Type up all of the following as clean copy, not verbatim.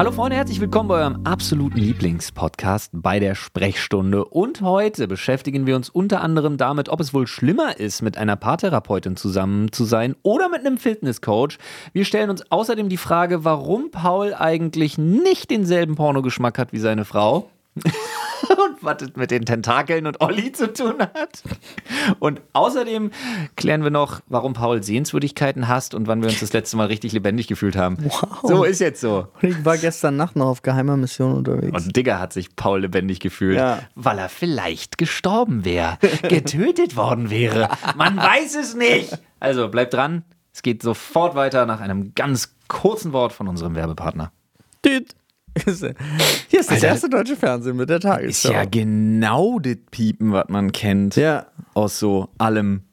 Hallo Freunde, herzlich willkommen bei eurem absoluten Lieblingspodcast bei der Sprechstunde. Und heute beschäftigen wir uns unter anderem damit, ob es wohl schlimmer ist, mit einer Paartherapeutin zusammen zu sein oder mit einem Fitnesscoach. Wir stellen uns außerdem die Frage, warum Paul eigentlich nicht denselben Pornogeschmack hat wie seine Frau. Und was es mit den Tentakeln und Olli zu tun hat. Und außerdem klären wir noch, warum Paul Sehenswürdigkeiten hasst und wann wir uns das letzte Mal richtig lebendig gefühlt haben. Wow. So ist jetzt so. Ich war gestern Nacht noch auf geheimer Mission unterwegs. Und Digga hat sich Paul lebendig gefühlt, Ja. weil er vielleicht gestorben wäre, getötet worden wäre. Man weiß es nicht. Also bleibt dran. Es geht sofort weiter nach einem ganz kurzen Wort von unserem Werbepartner. Düt. Hier ist das Alter, erste deutsche Fernsehen mit der Ist Tagesschau. ja genau das Piepen, was man kennt. Ja. Aus so allem.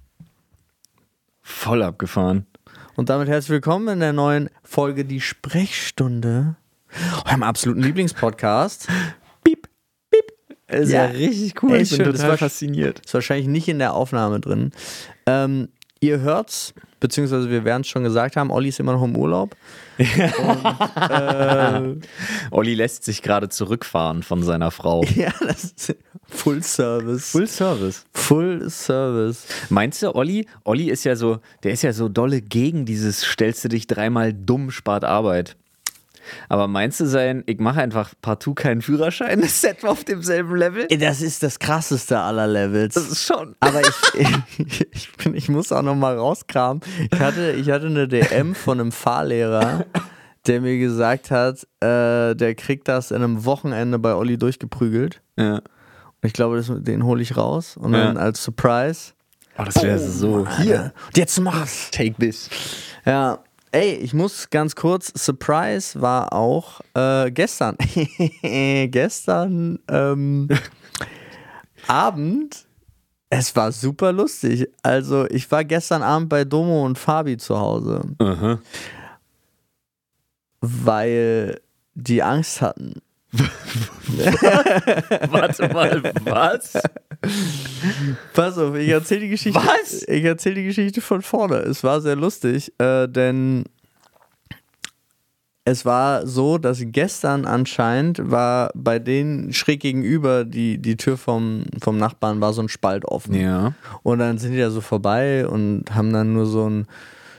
Voll abgefahren. Und damit herzlich willkommen in der neuen Folge Die Sprechstunde. Eurem absoluten Lieblingspodcast. Piep, piep. Ist ja richtig cool. Ey, Ich ich bin bin total total fasziniert. Ist wahrscheinlich nicht in der Aufnahme drin. Ihr hört's, beziehungsweise wir werden es schon gesagt haben, Olli ist immer noch im Urlaub. Olli lässt sich gerade zurückfahren von seiner Frau. Ja, das ist Full Service. Full Service. Full Service. Meinst du, Olli ist ja so, der ist ja so dolle gegen dieses stellst du dich dreimal dumm, spart Arbeit. Aber meinst du ich mache einfach partout keinen Führerschein, ist etwa auf demselben Level? Ey, das ist das krasseste aller Levels. Das ist schon. Aber ich muss auch noch mal rauskramen. Ich hatte eine DM von einem Fahrlehrer, der mir gesagt hat, der kriegt das in einem Wochenende bei Olli durchgeprügelt. Ja. Und ich glaube, den hole ich raus. Und dann als Surprise. Oh, das wäre so. Hier, und jetzt mach's. Take this. Ja. Ey, ich muss ganz kurz, Surprise war auch gestern. Gestern Abend. Es war super lustig. Also ich war gestern Abend bei Domo und Fabi zu Hause, weil die Angst hatten. Warte mal, was? Pass auf, ich erzähle die Geschichte. Was? Ich erzähle die Geschichte von vorne. Es war sehr lustig, denn es war so, dass gestern anscheinend war bei denen schräg gegenüber die Tür vom Nachbarn war so ein Spalt offen. Ja. Und dann sind die da so vorbei und haben dann nur so ein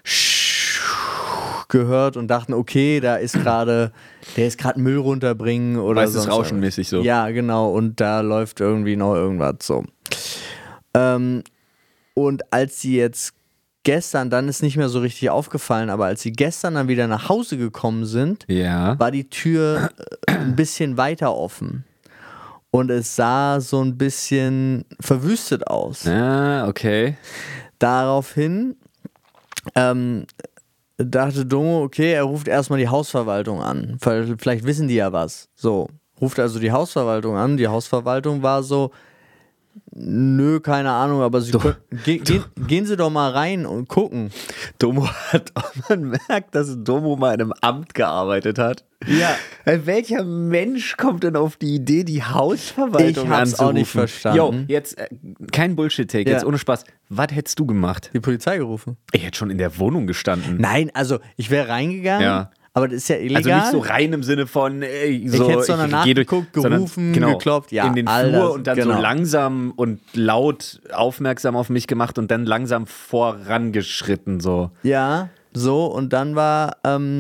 gehört und dachten, okay, der ist gerade Müll runterbringen oder Weißt du, sonst rauschenmäßig so. Ja, genau. Und da läuft irgendwie noch irgendwas so. Und als sie jetzt gestern, dann ist nicht mehr so richtig aufgefallen, aber als sie gestern dann wieder nach Hause gekommen sind, Ja. war die Tür ein bisschen weiter offen. Und es sah so ein bisschen verwüstet aus. Ah, okay. Daraufhin dachte Domo, okay, er ruft erstmal die Hausverwaltung an. Vielleicht wissen die ja was. So, ruft also die Hausverwaltung an. Die Hausverwaltung war so, nö, keine Ahnung, aber gehen Sie doch mal rein und gucken. Man merkt, dass Domo mal in einem Amt gearbeitet hat. Ja. Welcher Mensch kommt denn auf die Idee, die Hausverwaltung Ich hab's anzurufen? auch nicht verstanden. Jo, jetzt kein Bullshit-Take, Ja. jetzt ohne Spaß. Was hättest du gemacht? Die Polizei gerufen. Ich hätte schon in der Wohnung gestanden. Nein, also ich wäre reingegangen, Ja. aber das ist ja illegal. Also nicht so rein im Sinne von so, ich hätte sondern geh nachgeguckt, gerufen, geklopft, ja, in den all Flur das, und dann genau. so langsam und laut aufmerksam auf mich gemacht und dann langsam vorangeschritten so. Ja, so, und dann war,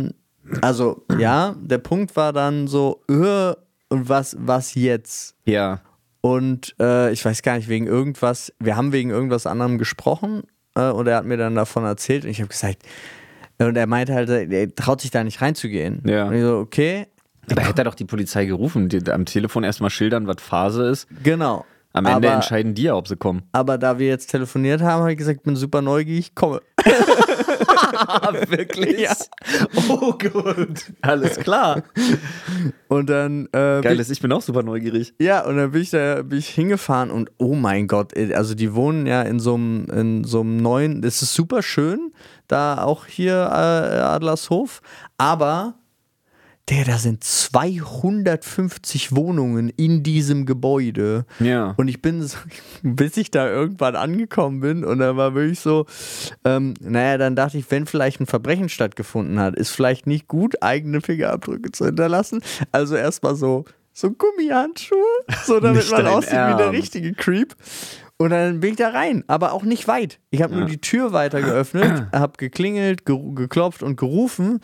der Punkt war dann so, und was jetzt? Ja. Und ich weiß gar nicht, wegen irgendwas, wir haben wegen irgendwas anderem gesprochen und er hat mir dann davon erzählt und ich habe gesagt, und er meinte halt, er traut sich da nicht reinzugehen. Ja. Und ich so, okay. Aber hätte er doch die Polizei gerufen, die am Telefon erstmal schildern, was Phase ist. Genau. Am Ende aber, entscheiden die ja, ob sie kommen. Aber da wir jetzt telefoniert haben, habe ich gesagt, ich bin super neugierig, ich komme. Wirklich? Ja. Oh gut. Alles klar. Und dann Geil ist, ich bin auch super neugierig. ja, und dann bin ich hingefahren und oh mein Gott, also die wohnen ja in so einem neuen, das ist super schön, da auch hier Adlershof, aber da sind 250 Wohnungen in diesem Gebäude. Ja. Und ich bin, bis ich da irgendwann angekommen bin, und da war wirklich so, dann dachte ich, wenn vielleicht ein Verbrechen stattgefunden hat, ist vielleicht nicht gut, eigene Fingerabdrücke zu hinterlassen. Also erstmal so Gummihandschuhe, so damit man aussieht wie der richtige Creep. Und dann bin ich da rein, aber auch nicht weit. Ich habe nur die Tür weiter geöffnet, habe geklingelt, geklopft und gerufen.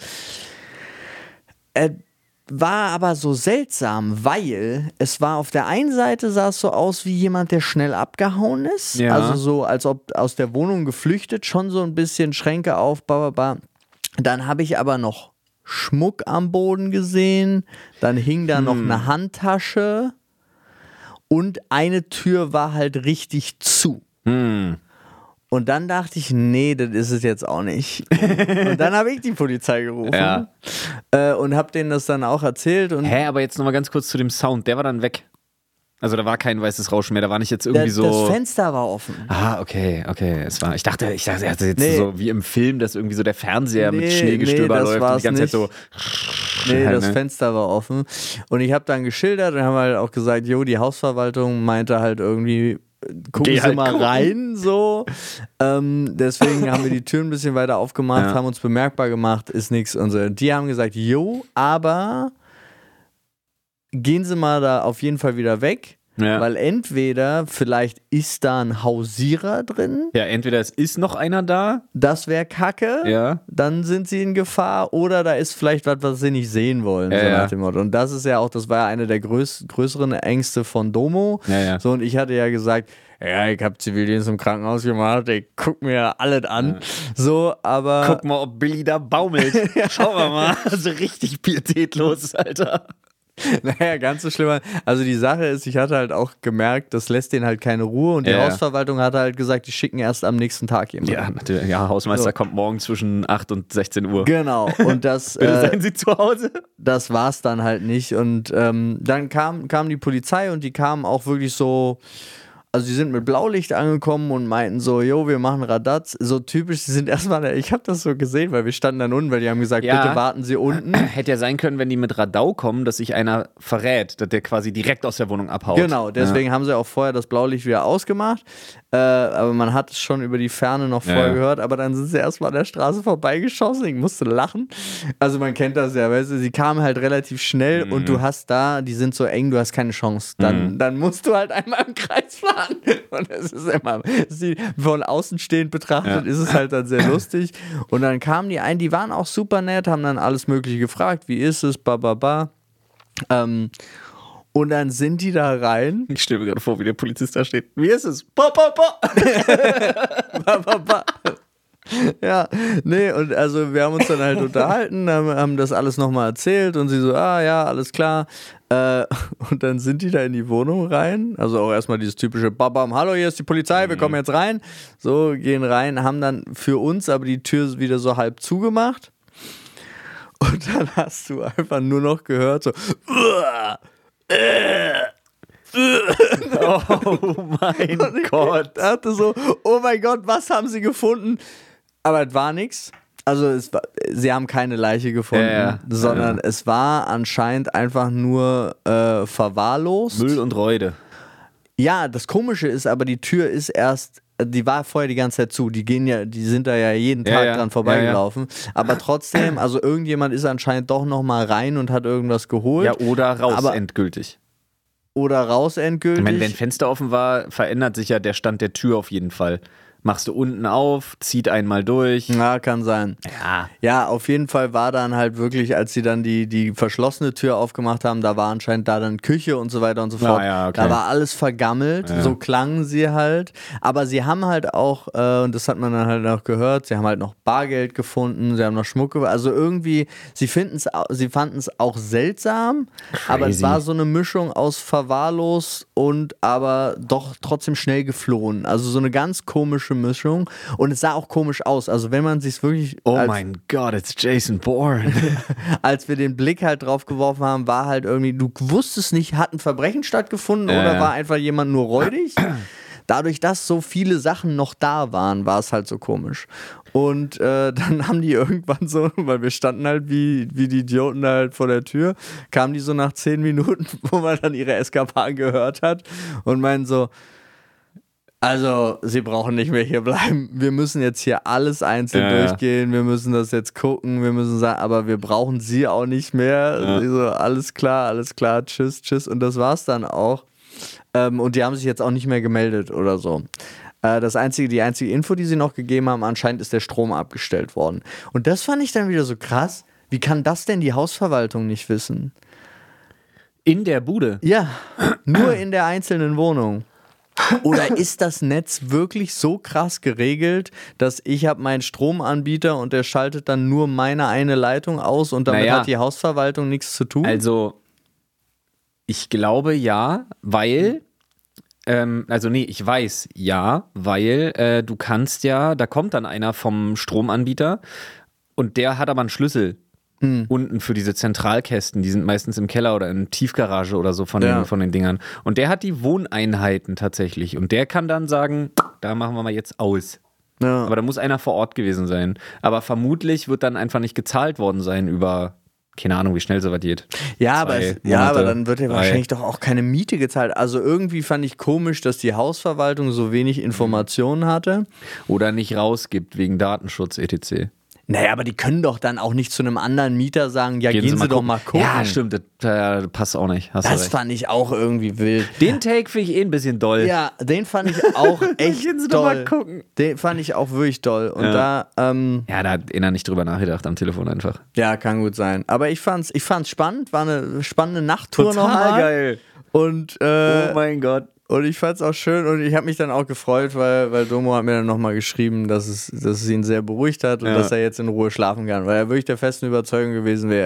War aber so seltsam, weil es war auf der einen Seite sah es so aus wie jemand, der schnell abgehauen ist. Ja. Also so, als ob aus der Wohnung geflüchtet, schon so ein bisschen Schränke auf, Dann habe ich aber noch Schmuck am Boden gesehen, dann hing da noch eine Handtasche und eine Tür war halt richtig zu. Und dann dachte ich, nee, das ist es jetzt auch nicht. Und dann habe ich die Polizei gerufen und habe denen das dann auch erzählt. Und Aber jetzt nochmal ganz kurz zu dem Sound, der war dann weg. Also da war kein weißes Rauschen mehr, da war nicht jetzt irgendwie so... Das Fenster war offen. Okay. Ich dachte jetzt so wie im Film, dass irgendwie so der Fernseher mit Schneegestöber läuft und die ganze Zeit so... Nee, das Fenster war offen. Und ich habe dann geschildert und haben halt auch gesagt, die Hausverwaltung meinte halt irgendwie, gucken Sie mal rein, so. Deswegen haben wir die Tür ein bisschen weiter aufgemacht, haben uns bemerkbar gemacht, ist nichts. Und so. Die haben gesagt, aber gehen Sie mal da auf jeden Fall wieder weg. Ja. Weil entweder vielleicht ist da ein Hausierer drin. Ja, entweder es ist noch einer da. Das wäre kacke. Ja. Dann sind sie in Gefahr. Oder da ist vielleicht was sie nicht sehen wollen. So nach dem Motto. Und das ist ja auch, das war ja eine der größeren Ängste von Domo. Ja. So, und ich hatte ja gesagt, ich habe Zivildienst im Krankenhaus gemacht, ich guck mir alles an. So, aber... Guck mal, ob Billy da baumelt. Schauen wir mal. So richtig pietätlos, Alter. Naja, ganz so schlimm. Also die Sache ist, ich hatte halt auch gemerkt, das lässt denen halt keine Ruhe und die Hausverwaltung hat halt gesagt, die schicken erst am nächsten Tag jemanden. Ja, natürlich. Ja, Hausmeister kommt morgen zwischen 8 und 16 Uhr. Genau. Und das... Seien Sie zu Hause? Das war's dann halt nicht. Und dann kam die Polizei und die kamen auch wirklich so... Also die sind mit Blaulicht angekommen und meinten so, wir machen Radatz. So typisch, sie sind erstmal, ich habe das so gesehen, weil wir standen dann unten, weil die haben gesagt, bitte warten Sie unten. Hätte ja sein können, wenn die mit Radau kommen, dass sich einer verrät, dass der quasi direkt aus der Wohnung abhaut. Genau, deswegen haben sie auch vorher das Blaulicht wieder ausgemacht. Aber man hat es schon über die Ferne noch vorher gehört, aber dann sind sie erstmal an der Straße vorbeigeschossen, ich musste lachen. Also man kennt das ja, weißt du, sie kamen halt relativ schnell und du hast die sind so eng, du hast keine Chance. Dann musst du halt einmal im Kreis fahren. Und es ist immer, von außen stehend betrachtet, ist es halt dann sehr lustig. Und dann kamen die waren auch super nett, haben dann alles Mögliche gefragt, wie ist es, und dann sind die da rein. Ich stelle mir gerade vor, wie der Polizist da steht. Wie ist es? Ja, nee, und also wir haben uns dann halt unterhalten, haben das alles nochmal erzählt und sie so, alles klar. Und dann sind die da in die Wohnung rein, also auch erstmal dieses typische Babam, hallo, hier ist die Polizei, wir kommen jetzt rein. So, gehen rein, haben dann für uns aber die Tür wieder so halb zugemacht. Und dann hast du einfach nur noch gehört, so, oh mein Gott. Ich dachte so, oh mein Gott, was haben sie gefunden? Aber es war nichts. Also sie haben keine Leiche gefunden, sondern es war anscheinend einfach nur verwahrlost. Müll und Räude. Ja, das Komische ist aber, die Tür ist die war vorher die ganze Zeit zu. Die sind da ja jeden Tag dran vorbeigelaufen. Aber trotzdem, also irgendjemand ist anscheinend doch nochmal rein und hat irgendwas geholt. Ja, oder raus endgültig. Oder raus endgültig. Ich meine, wenn Fenster offen war, verändert sich ja der Stand der Tür auf jeden Fall. Machst du unten auf, zieht einmal durch. Ja, kann sein. Ja, auf jeden Fall war dann halt wirklich, als sie dann die verschlossene Tür aufgemacht haben, da war anscheinend da dann Küche und so weiter und so fort. Okay. Da war alles vergammelt, so klangen sie halt. Aber sie haben halt auch, und das hat man dann halt auch gehört, sie haben halt noch Bargeld gefunden, sie haben noch Schmuck, also irgendwie, sie fanden es auch seltsam, aber es war so eine Mischung aus verwahrlost und aber doch trotzdem schnell geflohen. Also so eine ganz komische Mischung und es sah auch komisch aus. Also wenn man sich wirklich... Oh mein Gott, it's Jason Bourne. Als wir den Blick halt drauf geworfen haben, war halt irgendwie, du wusstest nicht, hat ein Verbrechen stattgefunden oder war einfach jemand nur räudig? dadurch, dass so viele Sachen noch da waren, war es halt so komisch. Und dann haben die irgendwann so, weil wir standen halt wie die Idioten da halt vor der Tür, kamen die so nach 10 Minuten, wo man dann ihre Eskapaden gehört hat und meinen so, also, sie brauchen nicht mehr hier bleiben. Wir müssen jetzt hier alles einzeln durchgehen. Wir müssen das jetzt gucken. Wir müssen sagen, aber wir brauchen sie auch nicht mehr. Ja. So, alles klar, tschüss. Und das war's dann auch. Und die haben sich jetzt auch nicht mehr gemeldet oder so. Die einzige Info, die sie noch gegeben haben, anscheinend ist der Strom abgestellt worden. Und das fand ich dann wieder so krass. Wie kann das denn die Hausverwaltung nicht wissen? In der Bude? Ja, nur in der einzelnen Wohnung. Oder ist das Netz wirklich so krass geregelt, dass ich habe meinen Stromanbieter und der schaltet dann nur meine eine Leitung aus und damit hat die Hausverwaltung nichts zu tun? Also, ich glaube ja, weil, ich weiß ja, weil du kannst ja, da kommt dann einer vom Stromanbieter und der hat aber einen Schlüssel. Unten für diese Zentralkästen, die sind meistens im Keller oder in Tiefgarage oder so von den Dingern. Und der hat die Wohneinheiten tatsächlich. Und der kann dann sagen, da machen wir mal jetzt aus. Ja. Aber da muss einer vor Ort gewesen sein. Aber vermutlich wird dann einfach nicht gezahlt worden sein über, keine Ahnung, wie schnell sowas geht. Aber dann wird ja wahrscheinlich doch auch keine Miete gezahlt. Also irgendwie fand ich komisch, dass die Hausverwaltung so wenig Informationen hatte. Oder nicht rausgibt wegen Datenschutz etc. Naja, aber die können doch dann auch nicht zu einem anderen Mieter sagen, ja, gehen Sie doch mal gucken. Ja, stimmt, das passt auch nicht. Das fand ich auch irgendwie wild. Den Take finde ich ein bisschen doll. Ja, den fand ich auch echt gehen Sie doll. Doch mal gucken. Den fand ich auch wirklich doll. Und da hat einer nicht drüber nachgedacht am Telefon einfach. Ja, kann gut sein. Aber ich fand's spannend, war eine spannende Nachttour nochmal. Total geil. Und oh mein Gott. Und ich fand es auch schön und ich habe mich dann auch gefreut, weil Domo hat mir dann nochmal geschrieben, dass es ihn sehr beruhigt hat und dass er jetzt in Ruhe schlafen kann, weil er wirklich der festen Überzeugung gewesen wäre,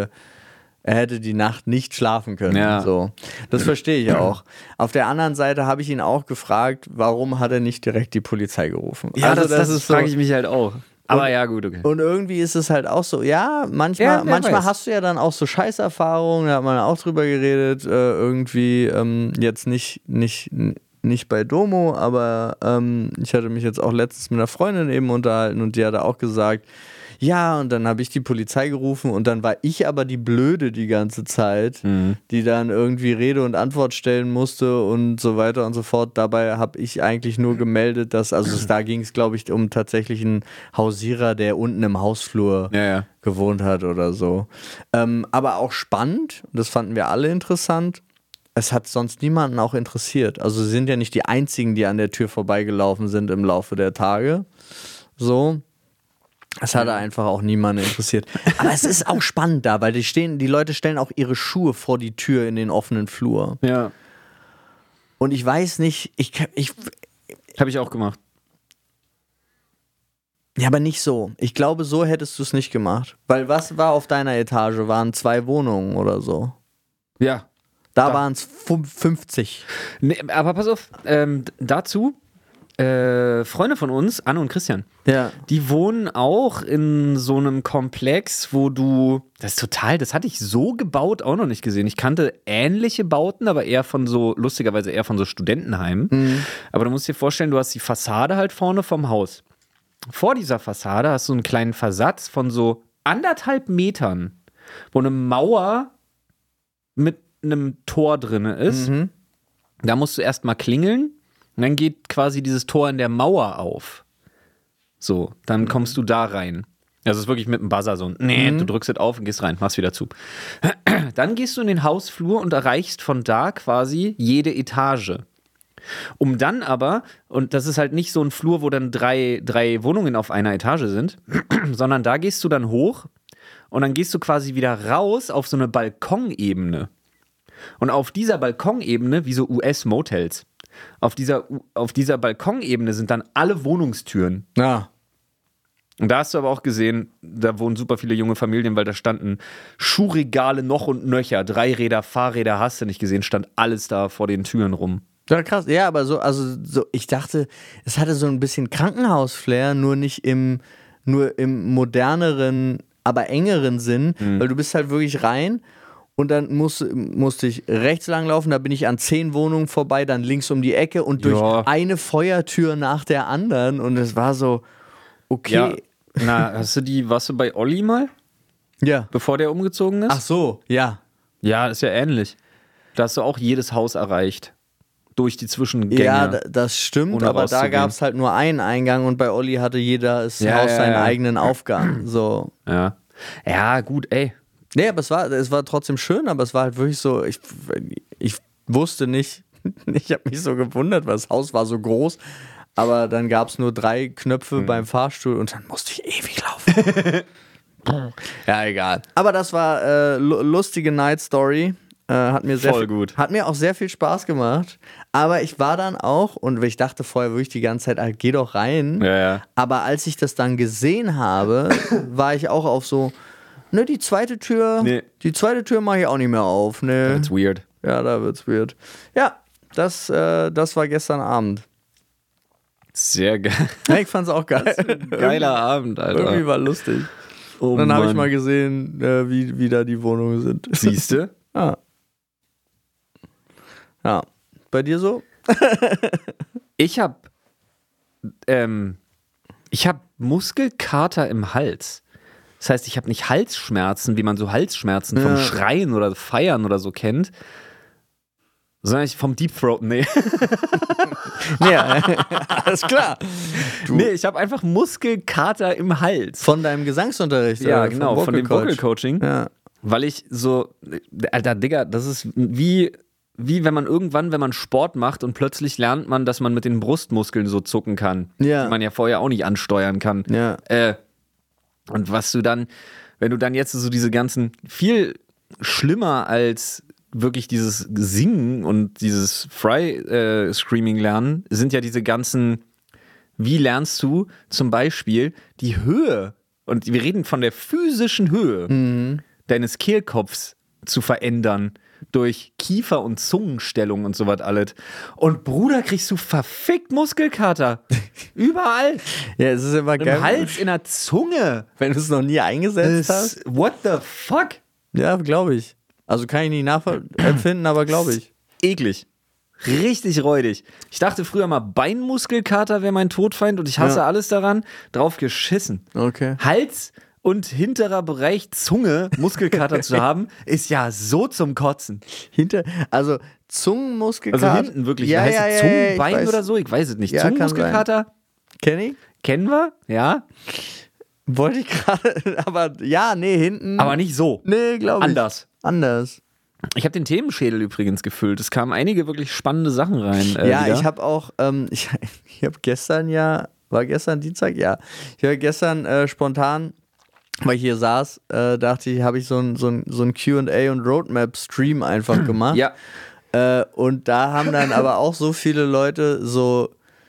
er hätte die Nacht nicht schlafen können. Ja. So. Das verstehe ich auch. Auf der anderen Seite habe ich ihn auch gefragt, warum hat er nicht direkt die Polizei gerufen? Ja, also das frage ich mich halt auch. Aber ja, gut, okay. Und irgendwie ist es halt auch so, manchmal hast du ja dann auch so Scheißerfahrungen, da hat man auch drüber geredet, irgendwie jetzt nicht bei Domo, aber ich hatte mich jetzt auch letztens mit einer Freundin eben unterhalten und die hatte auch gesagt, ja, und dann habe ich die Polizei gerufen und dann war ich aber die Blöde die ganze Zeit, die dann irgendwie Rede und Antwort stellen musste und so weiter und so fort. Dabei habe ich eigentlich nur gemeldet, dass, da ging es, glaube ich, um tatsächlich einen Hausierer, der unten im Hausflur gewohnt hat oder so. Aber auch spannend, das fanden wir alle interessant. Es hat sonst niemanden auch interessiert. Also sie sind ja nicht die einzigen, die an der Tür vorbeigelaufen sind im Laufe der Tage. So. Es hat einfach auch niemanden interessiert. Aber es ist auch spannend da, weil die Leute stellen auch ihre Schuhe vor die Tür in den offenen Flur. Ja. Und ich weiß nicht, habe ich auch gemacht. Ja, aber nicht so. Ich glaube, so hättest du es nicht gemacht. Weil was war auf deiner Etage? Waren 2 Wohnungen oder so? Ja. Da waren es 50. Nee, aber pass auf, dazu Freunde von uns, Anne und Christian, die wohnen auch in so einem Komplex, wo das hatte ich so gebaut auch noch nicht gesehen. Ich kannte ähnliche Bauten, aber lustigerweise eher von so Studentenheimen. Aber du musst dir vorstellen, du hast die Fassade halt vorne vom Haus. Vor dieser Fassade hast du einen kleinen Versatz von so 1,5 Metern, wo eine Mauer mit einem Tor drin ist. Da musst du erstmal klingeln. Und dann geht quasi dieses Tor in der Mauer auf. So, dann kommst du da rein. Also es ist wirklich mit dem Buzzer so. Du drückst es auf und gehst rein, machst wieder zu. Dann gehst du in den Hausflur und erreichst von da quasi jede Etage. Um dann aber, und das ist halt nicht so ein Flur, wo dann drei Wohnungen auf einer Etage sind, sondern da gehst du dann hoch und dann gehst du quasi wieder raus auf so eine Balkonebene. Und auf dieser Balkonebene, wie so US-Motels, auf dieser Balkonebene sind dann alle Wohnungstüren. Ja. Und da hast du aber auch gesehen, da wohnen super viele junge Familien, weil da standen Schuhregale noch und nöcher, 3 Räder, Fahrräder, hast du nicht gesehen, stand alles da vor den Türen rum. Ja, krass. Ja, aber ich dachte, es hatte so ein bisschen Krankenhaus-Flair, nur im moderneren, aber engeren Sinn, weil du bist halt wirklich rein Und dann musste ich rechts lang laufen, da bin ich an 10 Wohnungen vorbei, dann links um die Ecke und durch eine Feuertür nach der anderen. Und es war so, okay. Ja. Na, warst du bei Olli mal? Ja. Bevor der umgezogen ist? Ach so, ja. Ja, ist ja ähnlich. Da hast du auch jedes Haus erreicht. Durch die Zwischengänge. Ja, das stimmt, ohne aber da rauszugehen. gab es halt nur einen Eingang und bei Olli hatte jeder Haus seinen eigenen Aufgang. So. Ja. Ja, gut, ey. Nee, aber es war trotzdem schön, aber es war halt wirklich so, ich wusste nicht, ich habe mich so gewundert, weil das Haus war so groß, aber dann gab es nur 3 Knöpfe beim Fahrstuhl und dann musste ich ewig laufen. Ja, egal. Aber das war lustige Night Story. Hat mir hat mir auch sehr viel Spaß gemacht. Aber ich war dann auch, und ich dachte vorher wirklich die ganze Zeit, geh doch rein. Ja. Aber als ich das dann gesehen habe, war ich auch auf so, ne, die zweite Tür mache ich auch nicht mehr auf. Ne. Da wird's weird. Ja, da wird's weird. Ja, das war gestern Abend. Sehr geil. Ja, ich fand's auch geil. Geiler Abend, Alter. Irgendwie war lustig. Oh, und dann habe ich mal gesehen, wie da die Wohnungen sind. Siehste? Ja. Bei dir so? Ich habe Muskelkater im Hals. Das heißt, ich habe nicht Halsschmerzen, wie man so Halsschmerzen vom Schreien oder Feiern oder so kennt, sondern vom Deep Throat. Nee. Ja, alles klar. Nee, ich habe einfach Muskelkater im Hals. Von deinem Gesangsunterricht? Ja, genau, von dem Vocal Coaching. Ja. Weil ich so, Alter, Digga, das ist wie wenn man Sport macht und plötzlich lernt man, dass man mit den Brustmuskeln so zucken kann, die man ja vorher auch nicht ansteuern kann. Ja. Und was du dann, wenn du dann jetzt so diese ganzen, viel schlimmer als wirklich dieses Singen und dieses Fry-Screaming lernen, sind ja diese ganzen, wie lernst du zum Beispiel die Höhe, und wir reden von der physischen Höhe deines Kehlkopfs zu verändern durch Kiefer- und Zungenstellung und sowas alles. Und Bruder, kriegst du verfickt Muskelkater. Überall. Ja, es ist immer geil. Im Hals, in der Zunge. Wenn du es noch nie eingesetzt hast. What the fuck? Ja, glaube ich. Also kann ich nicht nachempfinden, aber glaube ich. Eklig. Richtig räudig. Ich dachte früher mal, Beinmuskelkater wäre mein Todfeind und ich hasse alles daran. Drauf geschissen. Okay. Hals und hinterer Bereich Zunge Muskelkater zu haben, ist ja so zum Kotzen. Also Zungenmuskelkater. Also hinten wirklich. Ja, heißt es Zungenbein weiß. oder so? Ich weiß es nicht. Ja, Zungenmuskelkater? Kenny? Kennen wir? Ja. Wollte ich gerade, aber ja, nee, hinten. Aber nicht so. Nee, glaube ich. Anders. Ich habe den Themenschädel übrigens gefüllt. Es kamen einige wirklich spannende Sachen rein. Ja, wieder. ich habe auch, ich habe gestern war gestern Dienstag? Ja. Ich habe gestern spontan, weil ich hier saß, dachte ich, habe ich so ein Q&A und Roadmap-Stream einfach gemacht. Ja. Und da haben dann aber auch so viele Leute so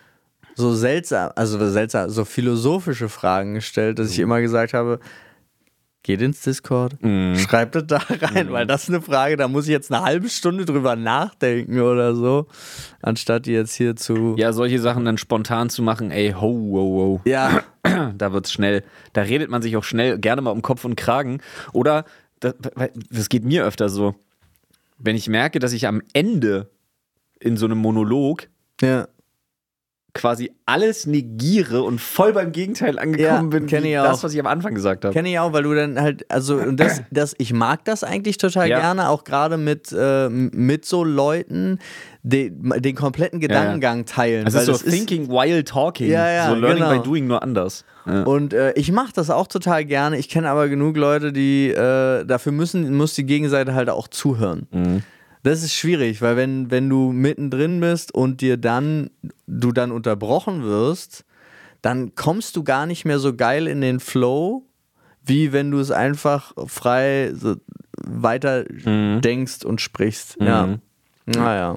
seltsam, so philosophische Fragen gestellt, dass ich immer gesagt habe, geht ins Discord, schreibt es da rein, weil das ist eine Frage, da muss ich jetzt eine halbe Stunde drüber nachdenken oder so, anstatt die jetzt hier zu... Ja, solche Sachen dann spontan zu machen, ey, ho. Ja. Da wird's schnell, da redet man sich auch schnell gerne mal um Kopf und Kragen. Oder, das geht mir öfter so, wenn ich merke, dass ich am Ende in so einem Monolog quasi alles negiere und voll beim Gegenteil angekommen bin, wie das, was ich am Anfang gesagt habe. Kenne ich auch, weil du dann halt, also ich mag das eigentlich total gerne, auch gerade mit so Leuten, den kompletten Gedankengang teilen. Also so thinking while talking, so learning by doing, nur anders. Ja. Und ich mache das auch total gerne. Ich kenne aber genug Leute, die dafür muss die Gegenseite halt auch zuhören. Das ist schwierig, weil wenn du mittendrin bist und du dann unterbrochen wirst, dann kommst du gar nicht mehr so geil in den Flow, wie wenn du es einfach frei so weiter denkst und sprichst. Ja. Naja.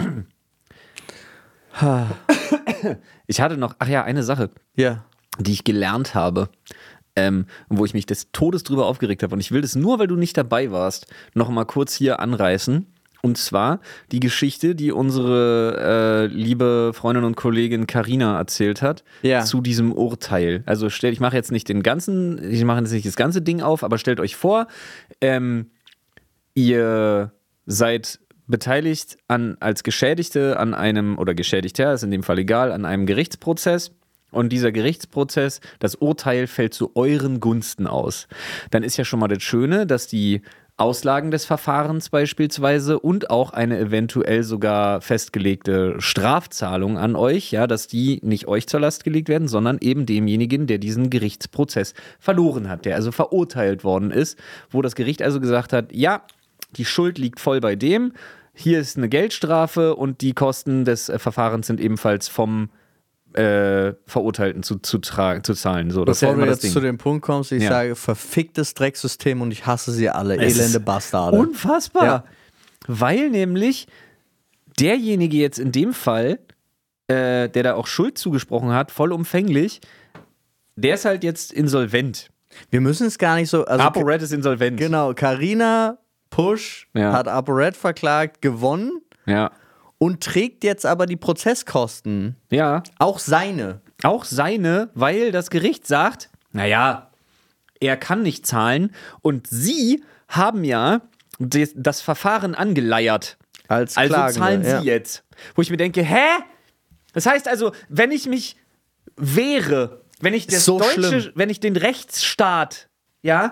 Ich hatte noch, eine Sache, die ich gelernt habe, wo ich mich des Todes drüber aufgeregt habe. Und ich will das nur, weil du nicht dabei warst, noch mal kurz hier anreißen. Und zwar die Geschichte, die unsere liebe Freundin und Kollegin Carina erzählt hat zu diesem Urteil. Also ich mache jetzt nicht das ganze Ding auf, aber stellt euch vor, ihr seid beteiligt als Geschädigte an einem, oder Geschädigter, ist in dem Fall egal, an einem Gerichtsprozess. Und dieser Gerichtsprozess, das Urteil fällt zu euren Gunsten aus. Dann ist ja schon mal das Schöne, dass die Auslagen des Verfahrens beispielsweise und auch eine eventuell sogar festgelegte Strafzahlung an euch, ja, dass die nicht euch zur Last gelegt werden, sondern eben demjenigen, der diesen Gerichtsprozess verloren hat, der also verurteilt worden ist, wo das Gericht also gesagt hat, ja, die Schuld liegt voll bei dem, hier ist eine Geldstrafe und die Kosten des Verfahrens sind ebenfalls vom Verurteilten zu zahlen. So, das Bevor ist ja immer du das jetzt Ding. zu dem Punkt kommst, ich sage, verficktes Drecksystem und ich hasse sie alle, elende Bastarde. Unfassbar. Ja. Weil nämlich derjenige jetzt in dem Fall, der da auch Schuld zugesprochen hat, vollumfänglich, der ist halt jetzt insolvent. Wir müssen es gar nicht so... Also ApoRed ist insolvent. Genau, Carina Pusch hat ApoRed verklagt, gewonnen Ja. und trägt jetzt aber die Prozesskosten. Ja. Auch seine. Auch seine, weil das Gericht sagt, naja, er kann nicht zahlen und sie haben ja das Verfahren angeleiert. Als Also Klagende, zahlen ja. sie jetzt. Wo ich mir denke, hä? Das heißt also, wenn ich mich wehre, wenn ich schlimm. wenn ich den Rechtsstaat, ja,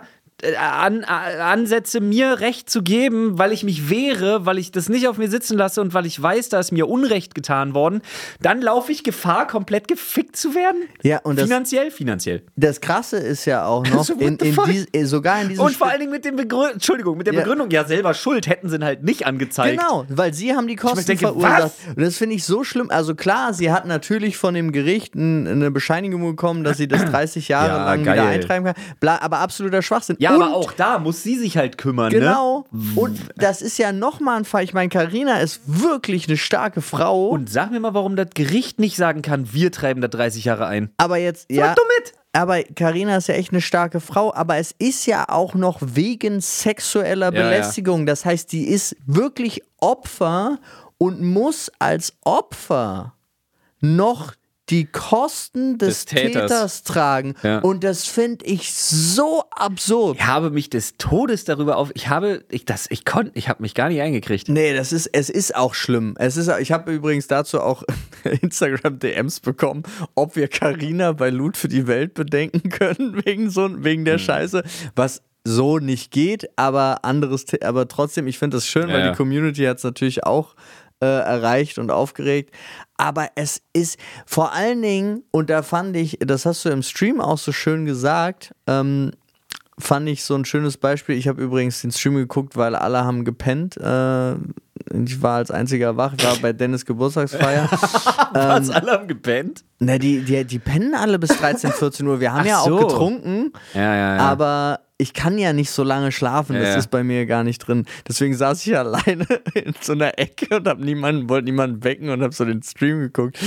ansetze, mir Recht zu geben, weil ich mich wehre, weil ich das nicht auf mir sitzen lasse und weil ich weiß, da ist mir Unrecht getan worden, dann laufe ich Gefahr, komplett gefickt zu werden? Ja, und Finanziell. das Krasse ist ja auch noch, So, what the fuck? sogar in diesem Und vor allen Dingen mit der Begründung, ja, selber schuld, hätten sie ihn halt nicht angezeigt. Genau, weil sie haben die Kosten denke, verursacht. was? Und das finde ich so schlimm. Also klar, sie hat natürlich von dem Gericht eine Bescheinigung bekommen, dass sie das 30 Jahre Ja, lang geil. wieder eintreiben kann. Aber absoluter Schwachsinn. Ja, Und aber auch da muss sie sich halt kümmern, genau. ne? Und das ist ja nochmal ein Fall. Ich meine, Carina ist wirklich eine starke Frau. Und sag mir mal, warum das Gericht nicht sagen kann, wir treiben da 30 Jahre ein. aber jetzt, Ja. ja. Doch mit! Aber Carina ist ja echt eine starke Frau, aber es ist ja auch noch wegen sexueller Ja, Belästigung. Das heißt, die ist wirklich Opfer und muss als Opfer noch die Kosten des Täters tragen. Ja. Und das finde ich so absurd. Ich habe mich des Todes darüber ich habe mich gar nicht eingekriegt. Nee, es ist auch schlimm. Ich habe übrigens dazu auch Instagram-DMs bekommen, ob wir Carina bei Loot für die Welt bedenken können, wegen der Scheiße, was so nicht geht, aber trotzdem, ich finde das schön, weil die Community hat es natürlich auch erreicht und aufgeregt. Aber es ist vor allen Dingen, und da fand ich, das hast du im Stream auch so schön gesagt, fand ich so ein schönes Beispiel. Ich habe übrigens den Stream geguckt, weil alle haben gepennt. Ich war als einziger wach, ich war bei Dennis' Geburtstagsfeier. Was, alle haben gepennt? Na, die pennen alle bis 13, 14 Uhr. Wir haben ja so. auch getrunken, Ja. aber ich kann ja nicht so lange schlafen. Das ist bei mir gar nicht drin. Deswegen saß ich alleine in so einer Ecke und wollte niemanden wecken und habe so den Stream geguckt.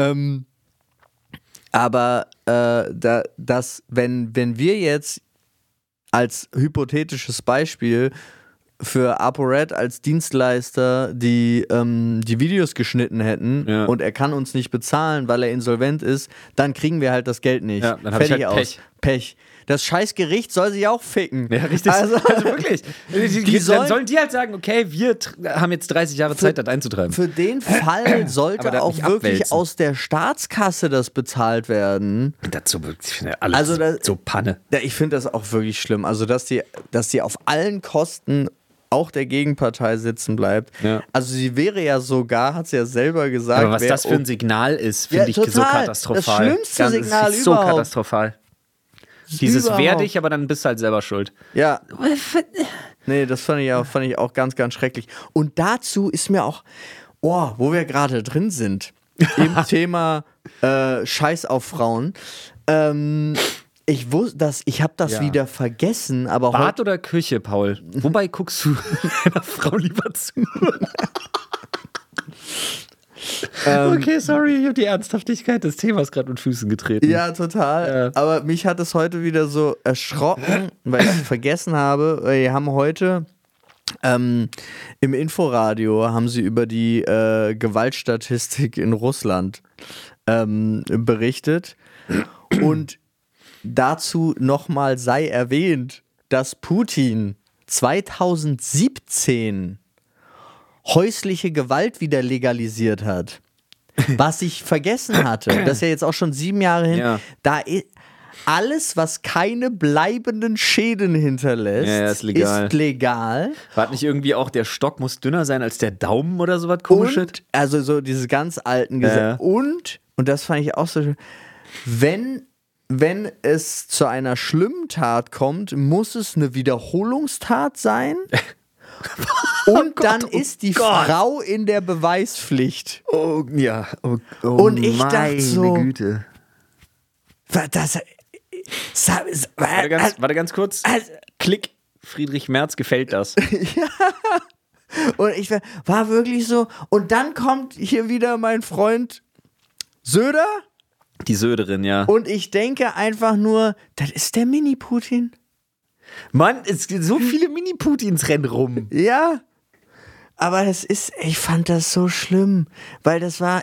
Aber wenn wir jetzt als hypothetisches Beispiel für ApoRed als Dienstleister die Videos geschnitten hätten und er kann uns nicht bezahlen, weil er insolvent ist, dann kriegen wir halt das Geld nicht. Ja, dann hab ich halt Pech. Das scheiß Gericht soll sich auch ficken. Ja, richtig. Also wirklich. Dann sollen die halt sagen, okay, wir haben jetzt 30 Jahre Zeit, das einzutreiben. Für den Fall sollte auch wirklich aus der Staatskasse das bezahlt werden. Dazu alles so Panne. Ja, ich finde das auch wirklich schlimm. Also, dass die auf allen Kosten auch der Gegenpartei sitzen bleibt. Ja. Also sie wäre ja sogar, hat sie ja selber gesagt. Aber was das für ein Signal ist, finde ich so katastrophal. Das schlimmste Signal das ist so überhaupt. katastrophal. Dieses wehr dich, aber dann bist du halt selber schuld. Ja. Nee, das fand ich auch ganz, ganz schrecklich. Und dazu ist mir auch, wo wir gerade drin sind, im Thema Scheiß auf Frauen, ich habe das wieder vergessen, aber Bad oder Küche, Paul? Wobei guckst du deiner Frau lieber zu? Okay, sorry, ich habe die Ernsthaftigkeit des Themas gerade mit Füßen getreten. Ja, total. Aber mich hat es heute wieder so erschrocken, weil ich es vergessen habe. Wir haben heute im Inforadio haben sie über die Gewaltstatistik in Russland berichtet. Und dazu nochmal sei erwähnt, dass Putin 2017 häusliche Gewalt wieder legalisiert hat, was ich vergessen hatte, das ist ja jetzt auch schon 7 Jahre hin, da alles, was keine bleibenden Schäden hinterlässt, ist legal. War nicht irgendwie auch, der Stock muss dünner sein als der Daumen oder sowas komisches? Und, also so diese ganz alten Gesetze. Und das fand ich auch so schön, wenn es zu einer schlimmen Tat kommt, muss es eine Wiederholungstat sein. Und dann ist die Frau in der Beweispflicht. Oh, ja. Und ich dachte so, Güte. Warte ganz kurz. Klick. Friedrich Merz gefällt das. Ja. Und ich war wirklich so. Und dann kommt hier wieder mein Freund Söder. Die Söderin, ja. Und ich denke einfach nur, das ist der Mini-Putin. Mann, es gibt so viele Mini-Putins rennen rum. Ja. Aber ich fand das so schlimm. Weil das war,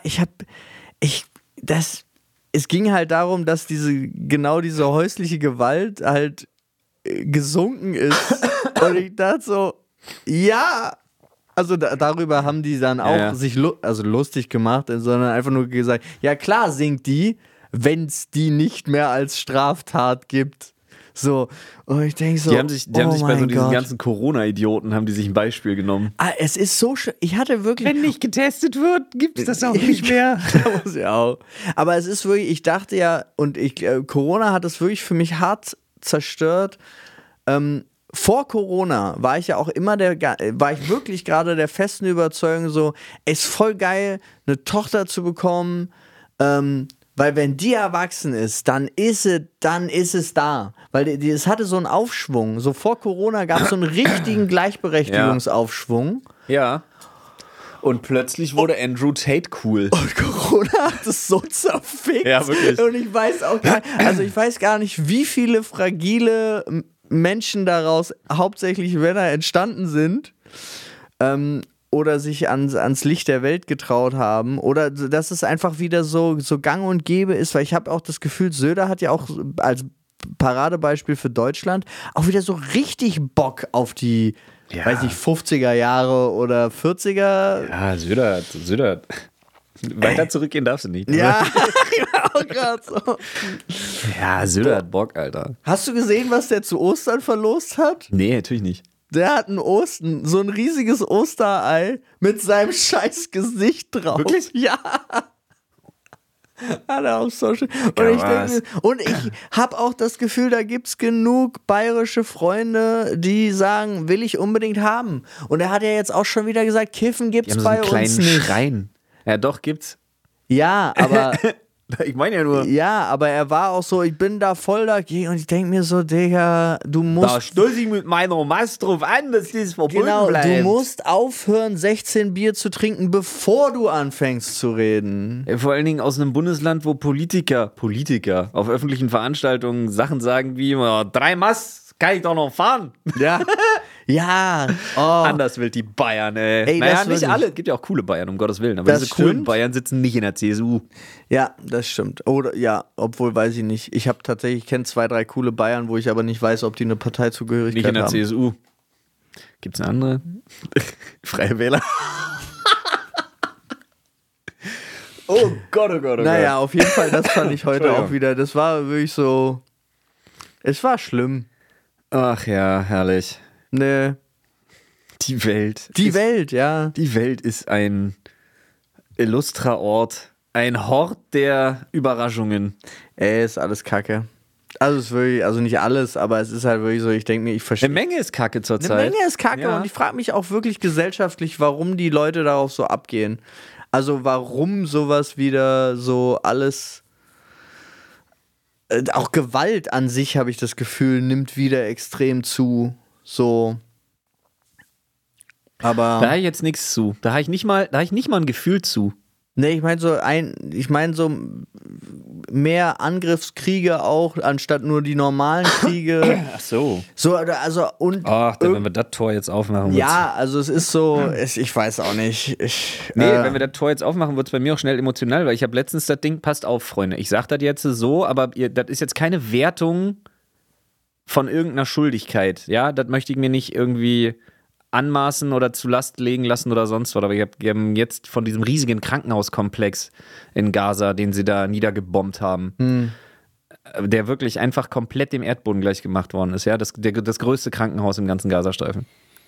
es ging halt darum, dass diese häusliche Gewalt halt gesunken ist. Und ich dachte so, ja. Also darüber haben die dann auch sich lustig gemacht, sondern einfach nur gesagt, ja klar sinkt die, wenn es die nicht mehr als Straftat gibt. So, und ich denke so, die haben sich bei so diesen ganzen Corona-Idioten haben die sich ein Beispiel genommen. Es ist so schön, ich hatte wirklich... Wenn nicht getestet wird, gibt es das auch nicht mehr. Da muss ich auch. Aber es ist wirklich, ich dachte ja, Corona hat es wirklich für mich hart zerstört. Vor Corona war ich ja auch immer wirklich gerade der festen Überzeugung so, es ist voll geil, eine Tochter zu bekommen, weil wenn die erwachsen ist, dann ist es da. Weil es hatte so einen Aufschwung. So vor Corona gab es so einen richtigen Gleichberechtigungsaufschwung. Ja. Und plötzlich wurde Andrew Tate cool. Und Corona hat es so zerfickt. Ja, wirklich. Und ich weiß gar nicht, wie viele fragile Menschen daraus, hauptsächlich Männer, entstanden sind. Oder sich ans Licht der Welt getraut haben oder dass es einfach wieder so gang und gäbe ist, weil ich habe auch das Gefühl, Söder hat ja auch als Paradebeispiel für Deutschland auch wieder so richtig Bock auf die, weiß nicht, 50er Jahre oder 40er. Ja, Söder. Weiter zurückgehen darfst du nicht. Ja, ich war auch gerade so. Ja, Söder hat Bock, Alter. Hast du gesehen, was der zu Ostern verlost hat? Nee, natürlich nicht. Der hat so ein riesiges Osterei mit seinem scheiß Gesicht drauf. Wirklich? Ja. Hat er auch so schön. Und ich habe auch das Gefühl, da gibt's genug bayerische Freunde, die sagen, will ich unbedingt haben. Und er hat ja jetzt auch schon wieder gesagt, Kiffen gibt's bei uns nicht. Die haben so einen kleinen Schrein. Ja, doch, gibt's. Ja, aber... Ich meine ja nur. Ja, aber er war auch so, ich bin da voll dagegen und ich denke mir so, Digga, du musst... Da stoße ich mit meiner Mast drauf an, dass das verbunden bleibt. Du musst aufhören, 16 Bier zu trinken, bevor du anfängst zu reden. Vor allen Dingen aus einem Bundesland, wo Politiker auf öffentlichen Veranstaltungen Sachen sagen wie immer, 3 Mast kann ich doch noch fahren. Ja. Ja. Oh. Anders will die Bayern, ey. Naja, nicht alle. Es gibt ja auch coole Bayern, um Gottes Willen. Aber diese coolen Bayern sitzen nicht in der CSU. Ja, das stimmt. Oder ja, obwohl weiß ich nicht. Ich kenne 2, 3 coole Bayern, wo ich aber nicht weiß, ob die eine Parteizugehörigkeit haben. Nicht in der CSU. Gibt's eine andere? Freie Wähler. Oh Gott, oh Gott, oh Gott. Naja, auf jeden Fall, das fand ich heute auch wieder. Das war wirklich so. Es war schlimm. Ach ja, herrlich. Nee. Die Welt. Die Welt ist ein illustrer Ort. Ein Hort der Überraschungen. Ist alles Kacke. Also es ist wirklich, also nicht alles, aber es ist halt wirklich so, ich denke mir, ich verstehe. Eine Menge ist Kacke zurzeit. Eine Menge ist Kacke und ich frage mich auch wirklich gesellschaftlich, warum die Leute darauf so abgehen. Also warum sowas wieder so alles... Auch Gewalt an sich, habe ich das Gefühl, nimmt wieder extrem zu. So. Aber. Da habe ich jetzt nichts zu. Da habe ich nicht mal ein Gefühl zu. Nee, ich meine so mehr Angriffskriege auch, anstatt nur die normalen Kriege. Ach so. Ach, wenn wir das Tor jetzt aufmachen. Ja, also es ist so, ich weiß auch nicht. Wenn wir das Tor jetzt aufmachen, wird es bei mir auch schnell emotional, weil ich habe letztens das Ding, passt auf, Freunde, ich sage das jetzt so, aber das ist jetzt keine Wertung von irgendeiner Schuldigkeit. Ja, das möchte ich mir nicht irgendwie anmaßen oder zu Last legen lassen oder sonst was. Aber wir haben jetzt von diesem riesigen Krankenhauskomplex in Gaza, den sie da niedergebombt haben, der wirklich einfach komplett dem Erdboden gleich gemacht worden ist. Ja, das größte Krankenhaus im ganzen Gazastreifen.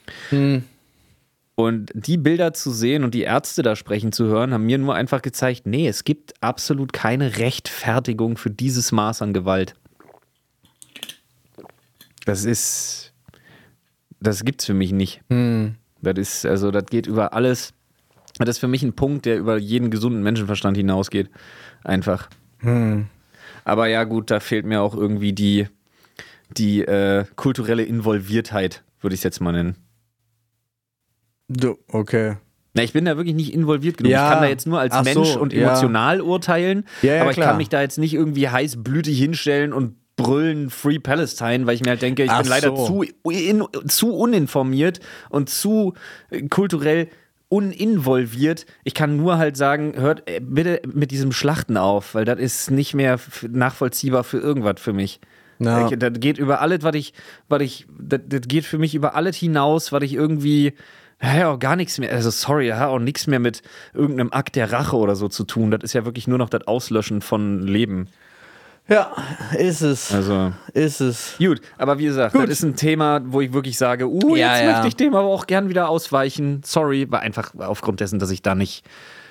Und die Bilder zu sehen und die Ärzte da sprechen zu hören, haben mir nur einfach gezeigt, nee, es gibt absolut keine Rechtfertigung für dieses Maß an Gewalt. Das gibt's für mich nicht. Das geht über alles. Das ist für mich ein Punkt, der über jeden gesunden Menschenverstand hinausgeht. Einfach. Aber ja, gut, da fehlt mir auch irgendwie die kulturelle Involviertheit, würde ich es jetzt mal nennen. Okay. Na, ich bin da wirklich nicht involviert genug. Ja. Ich kann da jetzt nur als Mensch und emotional urteilen, aber ich klar. kann mich da jetzt nicht irgendwie heißblütig hinstellen und brüllen Free Palestine, weil ich mir halt denke, ich bin leider zu uninformiert und zu kulturell uninvolviert. Ich kann nur halt sagen, hört bitte mit diesem Schlachten auf, weil das ist nicht mehr nachvollziehbar für irgendwas für mich. Ja. Das geht über alles, das geht für mich über alles hinaus, was ich irgendwie auch gar nichts mehr, also sorry, auch nichts mehr mit irgendeinem Akt der Rache oder so zu tun. Das ist ja wirklich nur noch das Auslöschen von Leben. Ja, ist es. Also, ist es. gut, aber wie gesagt, das ist ein Thema, wo ich wirklich sage, jetzt möchte ich dem aber auch gern wieder ausweichen. Sorry, war einfach aufgrund dessen, dass ich da nicht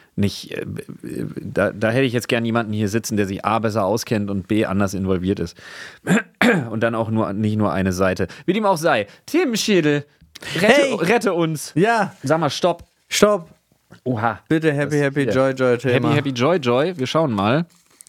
da hätte ich jetzt gern jemanden hier sitzen, der sich A, besser auskennt und B, anders involviert ist. Und dann auch nicht nur eine Seite. Wie dem auch sei. Themenschädel, rette uns. Ja. Sag mal, stopp. Stopp. Oha. Bitte Happy Joy Thema. Happy Joy. Wir schauen mal.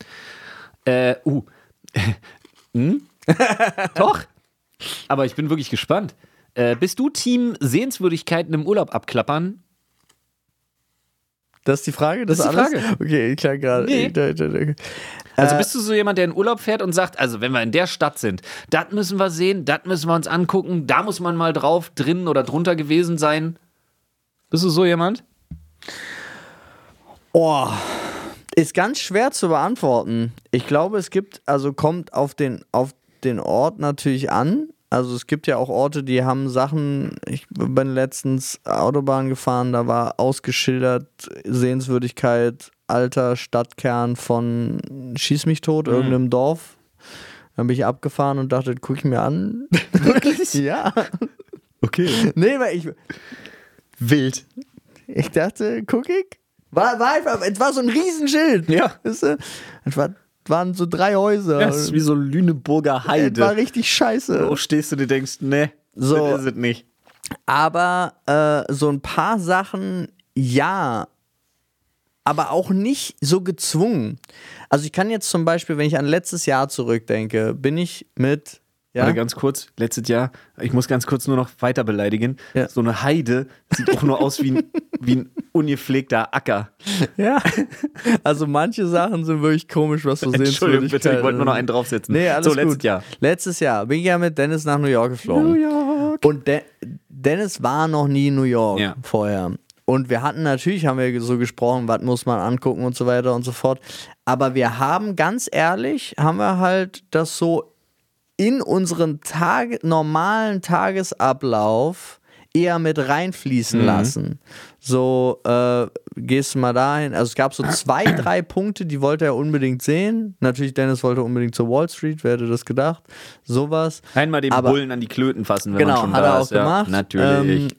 Doch. Aber ich bin wirklich gespannt. Bist du Team Sehenswürdigkeiten im Urlaub abklappern? Das ist die Frage? Das ist die alles? Frage. Okay, klar, gerade. Nee. Also bist du so jemand, der in Urlaub fährt und sagt, also wenn wir in der Stadt sind, das müssen wir sehen, das müssen wir uns angucken, da muss man mal drauf, drinnen oder drunter gewesen sein. Bist du so jemand? Ist ganz schwer zu beantworten. Ich glaube, kommt auf den Ort natürlich an. Also es gibt ja auch Orte, die haben Sachen, ich bin letztens Autobahn gefahren, da war ausgeschildert Sehenswürdigkeit, alter Stadtkern von Schieß mich tot, irgendeinem Dorf. Dann bin ich abgefahren und dachte, guck ich mir an. Wirklich? Ja. Okay. Nee, weil Wild. ich dachte, guck ich. War einfach, es war so ein Riesenschild. Ja. Weißt du? Waren so 3 Häuser. Ja, das ist wie so Lüneburger Heide. Das war richtig scheiße. Wo stehst du dir denkst, ne, So. das ist es nicht. Aber so ein paar Sachen, ja, aber auch nicht so gezwungen. Also ich kann jetzt zum Beispiel, wenn ich an letztes Jahr zurückdenke, bin ich mit... Ja? Warte, ganz kurz, letztes Jahr, ich muss ganz kurz nur noch weiter beleidigen. Ja. So eine Heide sieht auch nur aus wie ein ungepflegter Acker. Ja, also manche Sachen sind wirklich komisch, was du sehen. Entschuldigung, bitte, ich wollte nur noch einen draufsetzen. Nee, alles so, gut. letztes Jahr. Letztes Jahr bin ich ja mit Dennis nach New York geflogen. New York. Und Dennis war noch nie in New York Ja. vorher. Und wir haben wir so gesprochen, was muss man angucken und so weiter und so fort. Aber wir haben, ganz ehrlich, halt das so in unseren normalen Tagesablauf eher mit reinfließen lassen. So, gehst du mal dahin. Also es gab so 2, 3 Punkte, die wollte er unbedingt sehen. Natürlich, Dennis wollte unbedingt zur Wall Street, wer hätte das gedacht? Sowas. Einmal den Bullen an die Klöten fassen, wenn man schon hat da er auch ist. Ja, gemacht. natürlich.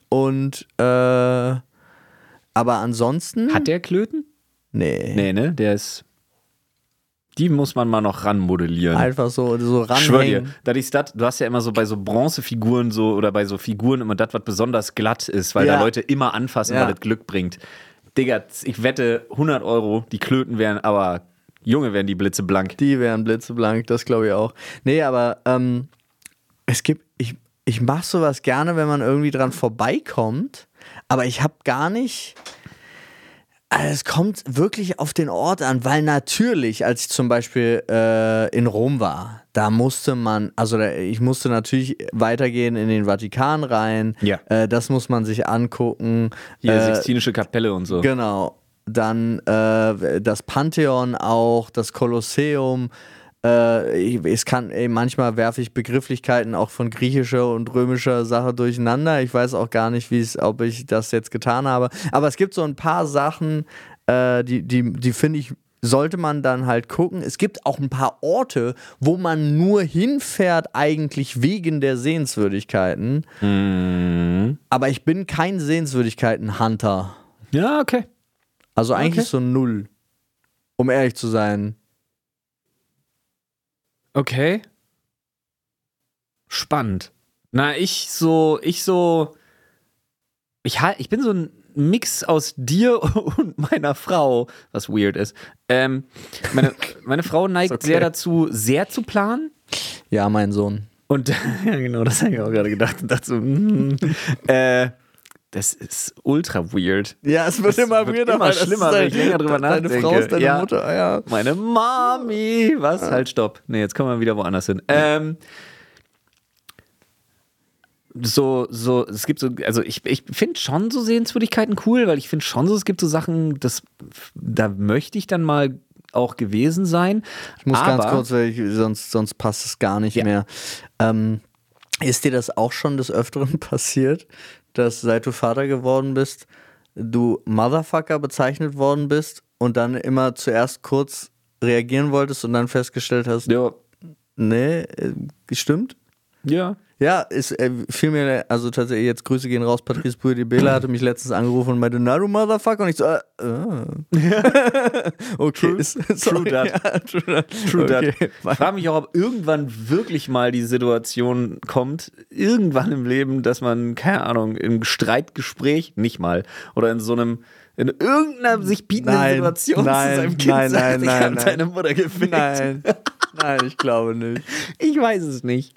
Aber ansonsten... Hat der Klöten? Nee. Nee, ne? Die muss man mal noch ranmodellieren. Einfach so ranhängen. Ich schwör dir, du hast ja immer so bei so Bronzefiguren so oder bei so Figuren immer das, was besonders glatt ist, weil da Leute immer anfassen, weil das Glück bringt. Digga, ich wette 100 €, die Klöten wären, aber Junge, wären die blitzeblank. Die wären blitzeblank, das glaube ich auch. Nee, aber ich mache sowas gerne, wenn man irgendwie dran vorbeikommt, aber ich habe gar nicht... Also es kommt wirklich auf den Ort an, weil natürlich, als ich zum Beispiel in Rom war, da musste ich musste natürlich weitergehen in den Vatikan rein. Ja. Das muss man sich angucken. Hier, Sixtinische Kapelle und so. Genau. Dann das Pantheon auch, das Kolosseum. Manchmal werfe ich Begrifflichkeiten auch von griechischer und römischer Sache durcheinander. Ich weiß auch gar nicht, ob ich das jetzt getan habe. Aber es gibt so ein paar Sachen, die finde ich, sollte man dann halt gucken. Es gibt auch ein paar Orte, wo man nur hinfährt, eigentlich wegen der Sehenswürdigkeiten. Aber ich bin kein Sehenswürdigkeiten-Hunter. Ja, okay. Also eigentlich so 0, um ehrlich zu sein. Okay. Spannend. Na, ich bin so ein Mix aus dir und meiner Frau, was weird ist. Meine Frau neigt sehr dazu, sehr zu planen. Ja, mein Sohn. Und ja, genau, das habe ich auch gerade gedacht und dachte so, das ist ultra weird. Ja, es wird immer weirder, immer schlimmer, wenn ich länger drüber nachdenke. Deine Frau ist deine Mutter, ja. Meine Mami. Was? Halt, stopp. Nee, jetzt kommen wir wieder woanders hin. Es gibt so, also ich finde schon so Sehenswürdigkeiten cool, weil ich finde schon so, es gibt so Sachen, da möchte ich dann mal auch gewesen sein. Ich muss ganz kurz, weil sonst passt es gar nicht mehr. Ist dir das auch schon des Öfteren passiert, dass seit du Vater geworden bist, du Motherfucker bezeichnet worden bist und dann immer zuerst kurz reagieren wolltest und dann festgestellt hast, nee, stimmt? Ja. Ja, es fiel mir, also tatsächlich, jetzt Grüße gehen raus, Patrice Bouet-Bela hatte mich letztens angerufen und meinte, na du Motherfucker, und ich so, okay. True that. Ja, True that. Ich frage mich auch, ob irgendwann wirklich mal die Situation kommt, irgendwann im Leben, dass man, keine Ahnung, im Streitgespräch, nicht mal, oder in irgendeiner sich bietenden Situation zu seinem Kind sagt, ich habe deine Mutter gefickt. Nein, ich glaube nicht. Ich weiß es nicht.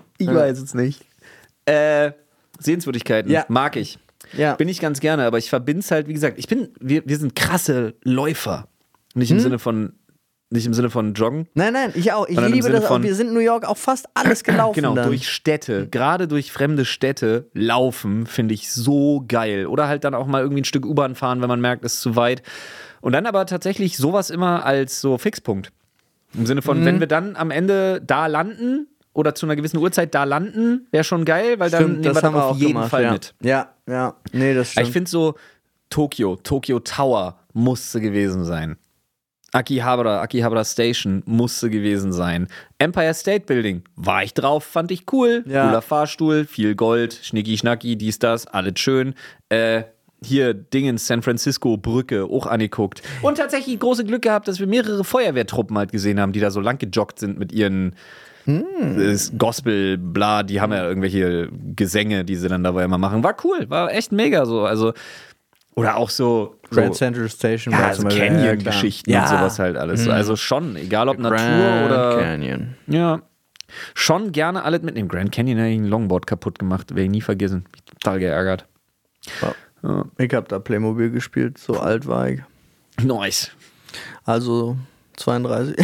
Sehenswürdigkeiten, mag ich. Ja. Bin ich ganz gerne, aber ich verbinde es halt, wie gesagt, wir sind krasse Läufer. Nicht im Sinne von Joggen. Nein, ich auch. Ich liebe das auch. Wir sind in New York auch fast alles gelaufen. Genau, dann. durch Städte, gerade durch fremde Städte laufen, finde ich so geil. Oder halt dann auch mal irgendwie ein Stück U-Bahn fahren, wenn man merkt, es ist zu weit. Und dann aber tatsächlich sowas immer als so Fixpunkt. Im Sinne von, wenn wir dann am Ende da landen oder zu einer gewissen Uhrzeit da landen, wäre schon geil, weil dann nehmen wir das auf jeden Fall mit. Ja. Nee, das stimmt. Ich finde so, Tokyo Tower musste gewesen sein. Akihabara Station musste gewesen sein. Empire State Building, war ich drauf, fand ich cool. Ja. Cooler Fahrstuhl, viel Gold, Schnicki-Schnacki, dies, das, alles schön. Hier Dingens, San Francisco, Brücke, auch angeguckt. Und tatsächlich große Glück gehabt, dass wir mehrere Feuerwehrtruppen halt gesehen haben, die da so lang gejoggt sind mit ihren Gospel, bla, die haben ja irgendwelche Gesänge, die sie dann dabei immer machen. War cool, war echt mega so. Also, oder auch so Grand Central Station war also Canyon-Geschichten und sowas halt alles. Also schon, egal ob Natur oder Canyon. Ja, schon gerne alles mitnehmen. Grand Canyon habe ich ein Longboard kaputt gemacht, werde ich nie vergessen. Mich total geärgert. Ja. Ich habe da Playmobil gespielt, so alt war ich. Nice. Also 32.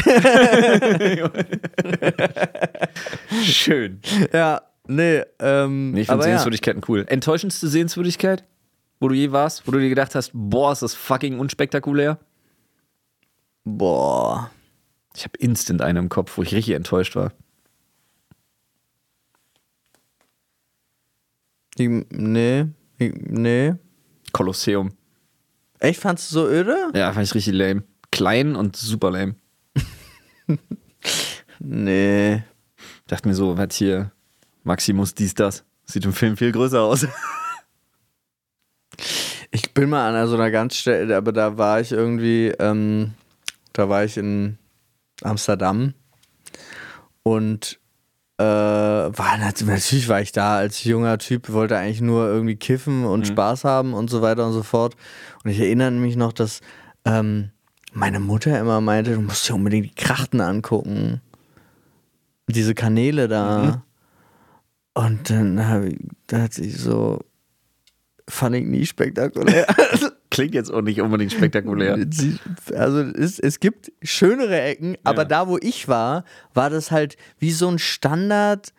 Schön. Ja, nee. Ich finde Sehenswürdigkeiten cool. Enttäuschendste Sehenswürdigkeit, wo du je warst, wo du dir gedacht hast, boah, ist das fucking unspektakulär? Boah. Ich habe instant eine im Kopf, wo ich richtig enttäuscht war. Nee. Kolosseum. Echt, fandst du so öde? Ja, fand ich richtig lame. Klein und super lame. Nee. Dachte mir so, was hier, Maximus, dies, das. Sieht im Film viel größer aus. Ich bin mal an so einer ganz Stelle, aber da war ich irgendwie, da war ich in Amsterdam und natürlich war ich da als junger Typ, wollte eigentlich nur irgendwie kiffen und Spaß haben und so weiter und so fort. Und ich erinnere mich noch, dass meine Mutter immer meinte, du musst dir unbedingt die Krachten angucken. Diese Kanäle da. Und dann hat sie so, fand ich nie spektakulär. Klingt jetzt auch nicht unbedingt spektakulär. Also es gibt schönere Ecken, aber da, wo ich war das halt wie so ein Standard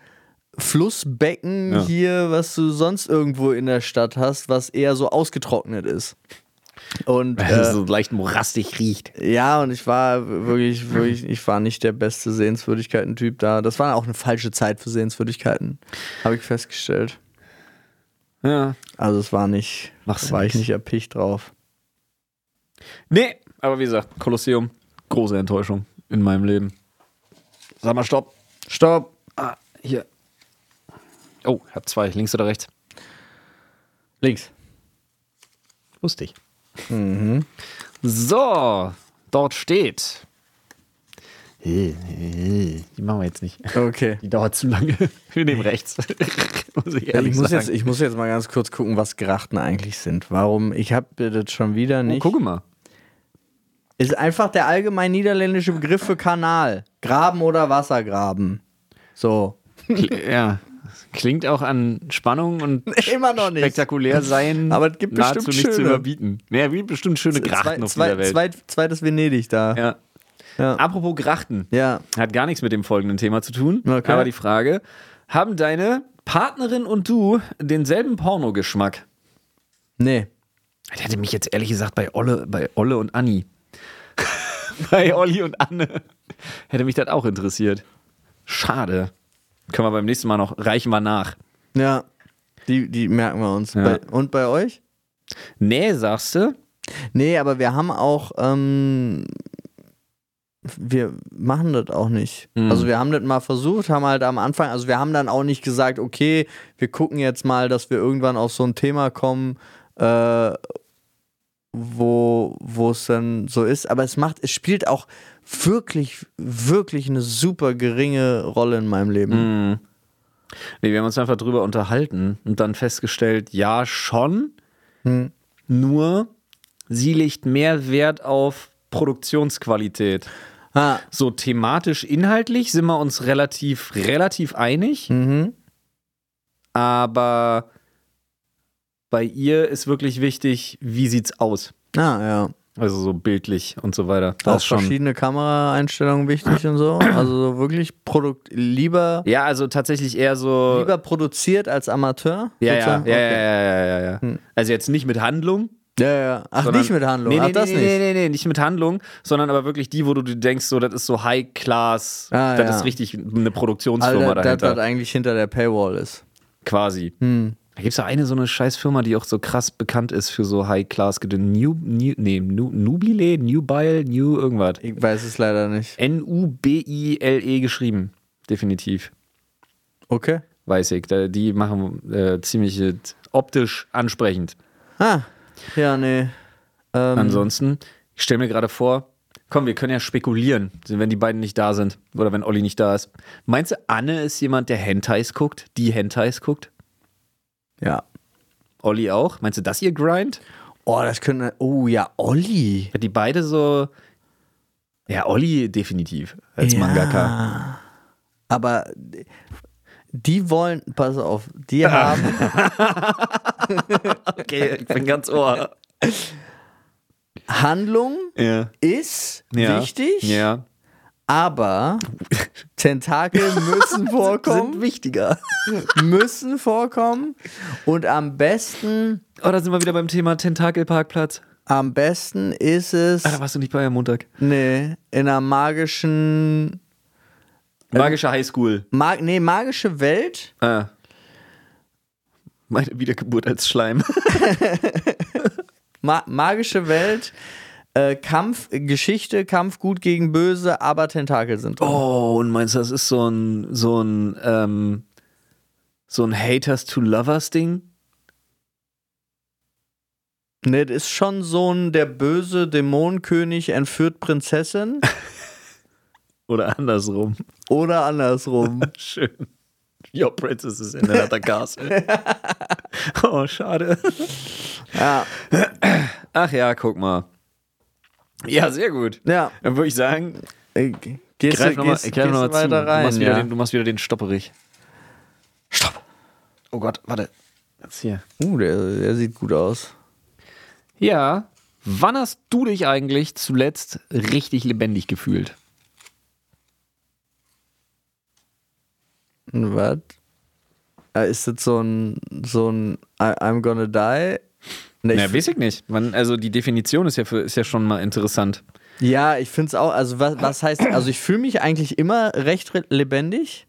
Flussbecken hier, was du sonst irgendwo in der Stadt hast, was eher so ausgetrocknet ist. Und Weil es so leicht morastig riecht. ja, und ich war wirklich, ich war nicht der beste Sehenswürdigkeiten-Typ da. Das war auch eine falsche Zeit für Sehenswürdigkeiten, habe ich festgestellt. Ja. Also es war nicht, Machst du war ich nix. nicht erpicht drauf. Nee, aber wie gesagt, Kolosseum, große Enttäuschung in meinem Leben. Sag mal, stopp. Stopp! Ah, hier. Oh, ich hab zwei, links oder rechts. Links. Wusste ich. So, dort steht. Die machen wir jetzt nicht. Okay. Die dauert zu lange. Wir nehmen rechts. Muss ich ehrlich sagen. Ich muss jetzt mal ganz kurz gucken, was Grachten eigentlich sind. Warum? Ich habe das schon wieder nicht. Gucke mal. Ist einfach der allgemein niederländische Begriff für Kanal. Graben oder Wassergraben. So. Ja. Klingt auch an Spannung und Immer noch nicht. spektakulär sein. Aber es gibt nahezu bestimmt nicht zu schöne. überbieten. Ja, wie bestimmt schöne Grachten auf dieser Welt. Zweites Venedig da. Ja. Ja. Apropos Grachten. Ja. Hat gar nichts mit dem folgenden Thema zu tun. Okay. Aber die Frage: Haben deine Partnerin und du denselben Pornogeschmack? Nee. Ich hätte mich jetzt ehrlich gesagt bei Olle und Anni. Bei Olli und Anne. Hätte mich das auch interessiert. Schade. Können wir beim nächsten Mal noch, reichen wir nach. Ja. Die merken wir uns. Ja. Und bei euch? Nee, sagst du? Nee, aber wir haben auch, wir machen das auch nicht. Also wir haben das mal versucht, haben halt am Anfang, also wir haben dann auch nicht gesagt, okay, wir gucken jetzt mal, dass wir irgendwann auf so ein Thema kommen, wo es dann so ist. Aber es spielt auch wirklich, wirklich eine super geringe Rolle in meinem Leben. Nee, wir haben uns einfach drüber unterhalten und dann festgestellt, ja, schon, nur sie legt mehr Wert auf Produktionsqualität. Ah, So thematisch, inhaltlich sind wir uns relativ einig, aber bei ihr ist wirklich wichtig, wie sieht's aus? ja. Also so bildlich und so weiter. Auch Das schon. verschiedene Kameraeinstellungen wichtig und so. Also so wirklich lieber Ja, also tatsächlich eher so. produziert als Amateur. Ja, sozusagen? ja. Hm. Also jetzt nicht mit Handlung. Ja. Ach, sondern- nicht mit Handlung. Nee, Ach, das nicht. Nee, nicht mit Handlung, sondern aber wirklich die, wo du dir denkst, so, das ist so High Class, Ah, das ja. ist richtig eine Produktionsfirma Alter, dahinter. das eigentlich hinter der Paywall ist. Quasi. Da gibt es auch eine so eine Scheißfirma, die auch so krass bekannt ist für so High Class, Nubile, Nubile, New irgendwas. Ich weiß es leider nicht. Nubile geschrieben. Definitiv. Okay. Weiß ich. Die machen ziemlich optisch ansprechend. Ah, ja, nee. Ansonsten, ich stelle mir gerade vor, komm, wir können ja spekulieren, wenn die beiden nicht da sind oder wenn Olli nicht da ist. Meinst du, Anne ist jemand, der Hentais guckt? Die Hentais guckt? Ja. Olli auch? Meinst du, das ihr Grind? Oh, das könnte. Oh ja, Olli. Die beide so. Ja, Olli definitiv als Mangaka. Aber die wollen, pass auf, die haben. Okay, ich bin ganz ohr. Handlung Ja. ist Ja. wichtig, Ja. aber Tentakel müssen vorkommen. wichtiger. Müssen vorkommen. Und am besten Oh, da sind wir wieder beim Thema Tentakelparkplatz. ist es. Ah, da warst du nicht bei am Montag. Nee, in einer magischen. Magische Highschool. Magische Welt. Ah. Meine Wiedergeburt als Schleim. Magische Welt. Kampf, Geschichte, Kampf gut gegen böse, aber Tentakel sind drin. Oh, und meinst du, das ist so ein Haters to Lovers Ding? Ne, das ist schon so ein der böse Dämonenkönig entführt Prinzessin Oder andersrum? oder andersrum. Schön. Your princess is in another castle. Oh, schade. Ja. Ach ja, guck mal. Ja, sehr gut. Ja. Dann würde ich sagen, Gehst greif du noch mal weiter rein, ja. Du machst wieder den Stopperich. Stopp. Oh Gott, warte. Jetzt hier. Der sieht gut aus. Ja. Wann hast du dich eigentlich zuletzt richtig lebendig gefühlt? Was? Ist das so ein I'm gonna die Ja, weiß ich nicht. Also die Definition ist ja schon mal interessant. Ja, ich finde es auch, also was heißt, also ich fühle mich eigentlich immer recht lebendig.